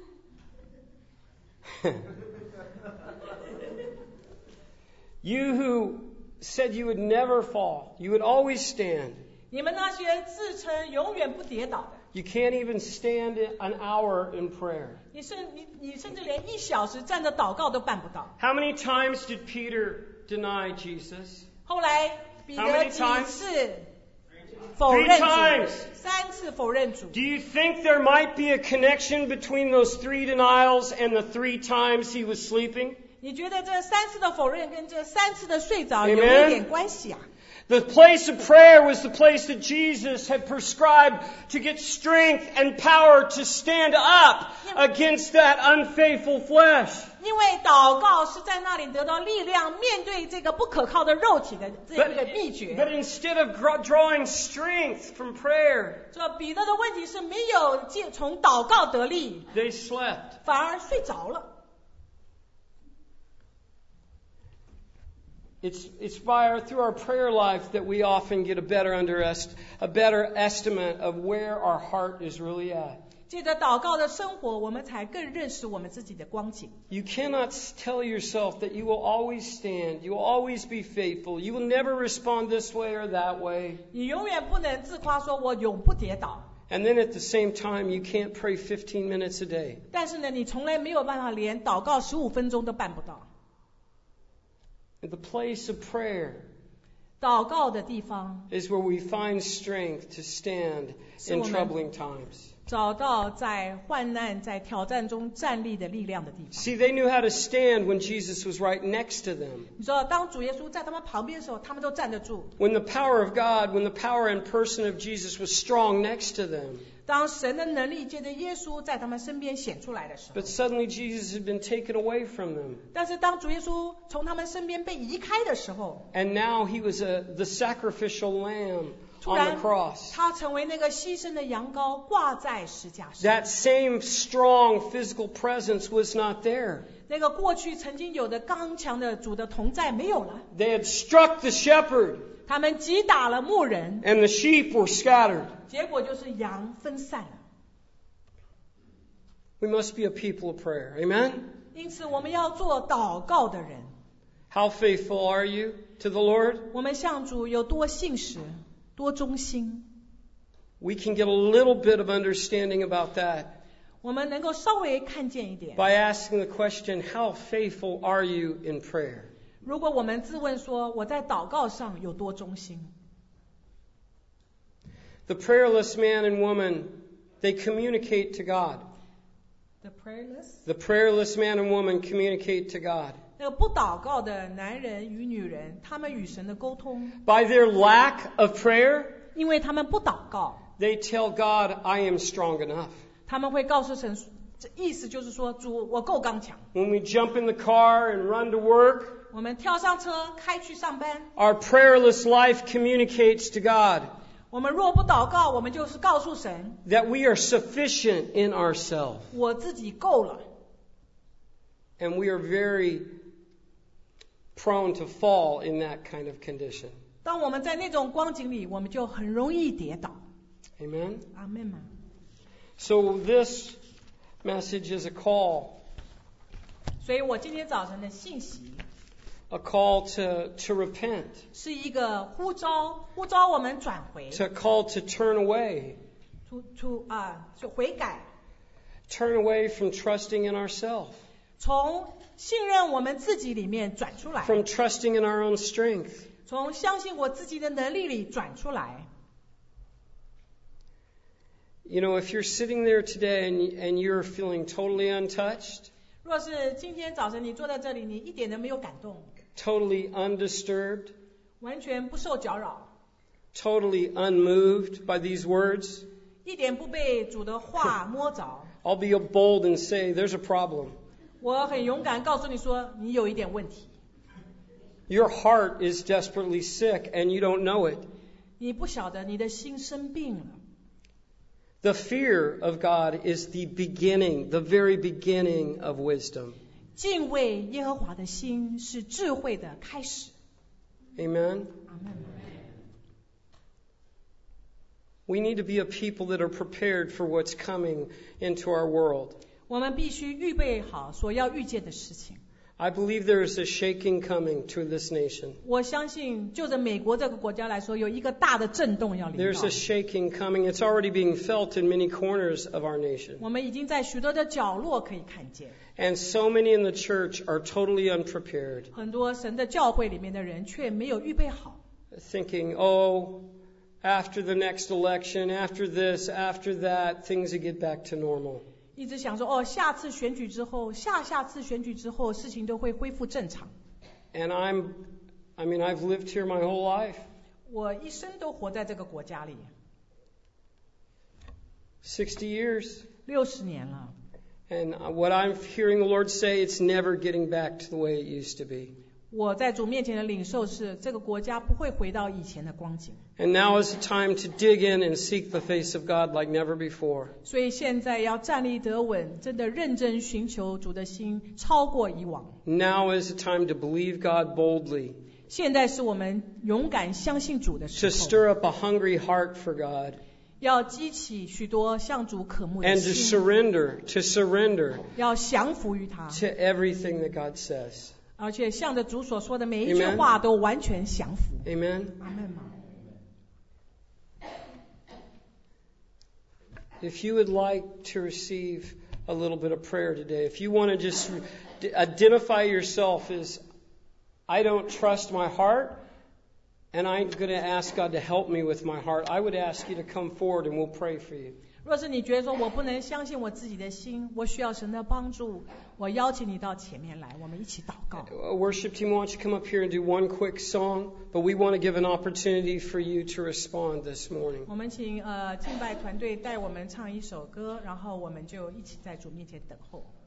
S1: You who said you would never fall, you would always stand.
S2: 你们那些自称永远不跌倒的，
S1: You can't even stand an hour in prayer.
S2: 你甚至连1小时站着祷告都办不到。
S1: How many times did Peter deny Jesus?
S2: 后来彼
S1: How
S2: 得
S1: many
S2: 几
S1: times?
S2: 次否认
S1: Three
S2: 主
S1: times.
S2: ，3次否认主。
S1: Do you think there might be a connection between those 3 denials and the 3 times he was sleeping?
S2: 你觉得这3次的否认跟这3次的睡着有
S1: Amen.
S2: 一点关系啊？
S1: The place of prayer was the place that Jesus had prescribed to get strength and power to stand up against that unfaithful flesh.
S2: 因为祷告是在那里得到力量，面对这个不可靠的肉体的这个秘
S1: But
S2: 诀。
S1: instead of drawing strength from prayer,
S2: 这彼得的问题是没有从祷告得力，
S1: they slept.
S2: 反而睡着了。
S1: It's through our prayer life that we often get a better estimate of where our heart is really at.
S2: 借着祷告的生活，我们才更认识我们自己的光景。
S1: You cannot tell yourself that you will always stand, you will always be faithful, you will never respond this way or that way.
S2: 你永远不能自夸说我永不跌倒，
S1: And then at the same time, you can't pray 15 minutes a day.
S2: 但是呢，你从来没有办法连祷告15分钟都办不到。
S1: And the place of prayer
S2: 祷告的地方，
S1: is where we find strength to stand in troubling times.
S2: 找到在患难、在挑战中站立的力量的地方。
S1: See, they knew how to stand when Jesus was right next to them.
S2: 你知道，当主耶稣在他们旁边的时候，他们都站得住。
S1: When the power of God, when the power and person of Jesus was strong next to them.
S2: 当神的能力借着耶稣在他们身边显出来的时候，
S1: But suddenly Jesus had been taken away from them.
S2: 但是当主耶稣从他们身边被移开的时候，
S1: And now he was the sacrificial lamb
S2: 突
S1: on
S2: 然
S1: the cross.
S2: 他成为那个牺牲的羊羔，挂在石架上。
S1: That same strong physical presence was not there.
S2: 那个过去曾经有的刚强的主的同在没有了，
S1: They had struck the shepherd,
S2: 他们击打了牧人，
S1: and the sheep were scattered.
S2: 结果就是羊分散了。
S1: We must be a people of prayer. Amen?
S2: 因此，我们要做祷告的人。
S1: How faithful are you to the Lord?
S2: 我们向主有多信实，多忠心，
S1: We can get a little bit of understanding about that
S2: 我们能够稍微看见一点。
S1: by asking the question, how faithful are you in prayer?
S2: 如果我们自问说，我在祷告上有多忠心？
S1: The prayerless man and woman, they communicate to God.
S2: The prayerless，
S1: The prayerless man and woman communicate to God.
S2: 那个不祷告的男人与女人，他们与神的沟通，
S1: By their lack of prayer,
S2: 因为他们不祷告，
S1: they tell God, I am strong enough.
S2: 他们会告诉神，这意思就是说，主，我够刚强。
S1: When we jump in the car and run to work,
S2: 我们跳上车，开去上班。
S1: our prayerless life communicates to God
S2: 我们若不祷告，我们就是告诉神，
S1: that we are sufficient in ourselves.
S2: 我自己够了。
S1: And we are very prone to fall in that kind of condition.
S2: 当我们在那种光景里，我们就很容易跌倒。
S1: Amen?
S2: 阿们吗？
S1: So this message is a call.
S2: 所以我今天早晨的信息
S1: A call to repent.
S2: 是一个呼召我们转回，
S1: To call to turn away.
S2: 就悔改，
S1: Turn away from trusting in ourselves.
S2: 从信任我们自己里面转出来，
S1: From trusting in our own strength.
S2: 从相信我自己的能力里转出来。
S1: You know, if you're sitting there today and you're feeling totally untouched,
S2: 若是今天早晨你坐在这里，你一点都没有感动，
S1: totally undisturbed,
S2: 完全不受搅扰，
S1: totally unmoved by these words,
S2: 一点不被主的话摸着，
S1: I'll be bold and say there's a problem.
S2: 我很勇敢告诉你说，你有一点问题。
S1: Your heart is desperately sick and you don't know it.
S2: 你不晓得你的心生病了。
S1: The fear of God is the beginning, the very beginning of wisdom.
S2: 敬畏耶和华的心是智慧的开始。
S1: Amen?
S2: Amen.
S1: We need to be a people that are prepared for what's coming into our world.
S2: 我们必须预备好所要遇见的事情。
S1: I believe there is a shaking coming to this nation.
S2: 我相信就着美国这个国家来说，有一个大的震动要临
S1: There's
S2: 到
S1: a。shaking coming. It's already being felt in many corners of our nation.
S2: 我们已经在许多的角落可以看见，
S1: And so many in the church are totally unprepared,
S2: 很多神的教会里面的人却没有预备好，
S1: thinking, oh, after the next election, after this, after that, things will get back to normal.
S2: 一直想说哦，下次选举之后，下次选举之后，事情都会恢复正常。
S1: And I've lived here my whole life.
S2: 我一生都活在这个国家里
S1: 60 years.
S2: ，60年了。
S1: And what I'm hearing the Lord say, it's never getting back to the way it used to be.
S2: 我在主面前的领受是，这个国家不会回到以前的光景。
S1: And now is the time to dig in and seek the face of God like never before.
S2: 所以现在要站立得稳，真的认真寻求主的心，超过以往。
S1: Now is the time to believe God boldly,
S2: 现在是我们勇敢相信主的时
S1: to
S2: 候，
S1: stir up a hungry heart for God,
S2: 要激起许多向主渴慕的
S1: and to
S2: 心，
S1: surrender
S2: 要降服于他，
S1: to everything that God says.
S2: 而且向着主所说的每一句
S1: Amen.
S2: 话都完全降服。
S1: Amen?
S2: 阿门吗？
S1: If you would like to receive a little bit of prayer today, if you want to just identify yourself as, I don't trust my heart, and I'm going to ask God to help me with my heart, I would ask you to come forward and we'll pray for you.
S2: 若是你觉得说我不能相信我自己的心，我需要神的帮助，我邀请你到前面来，我们一起祷告。
S1: Worship team, why don't you come up here and do one quick song? But we want to give an opportunity for you to respond this morning.
S2: 我们请敬拜团队带我们唱一首歌，然后我们就一起在主面前等候。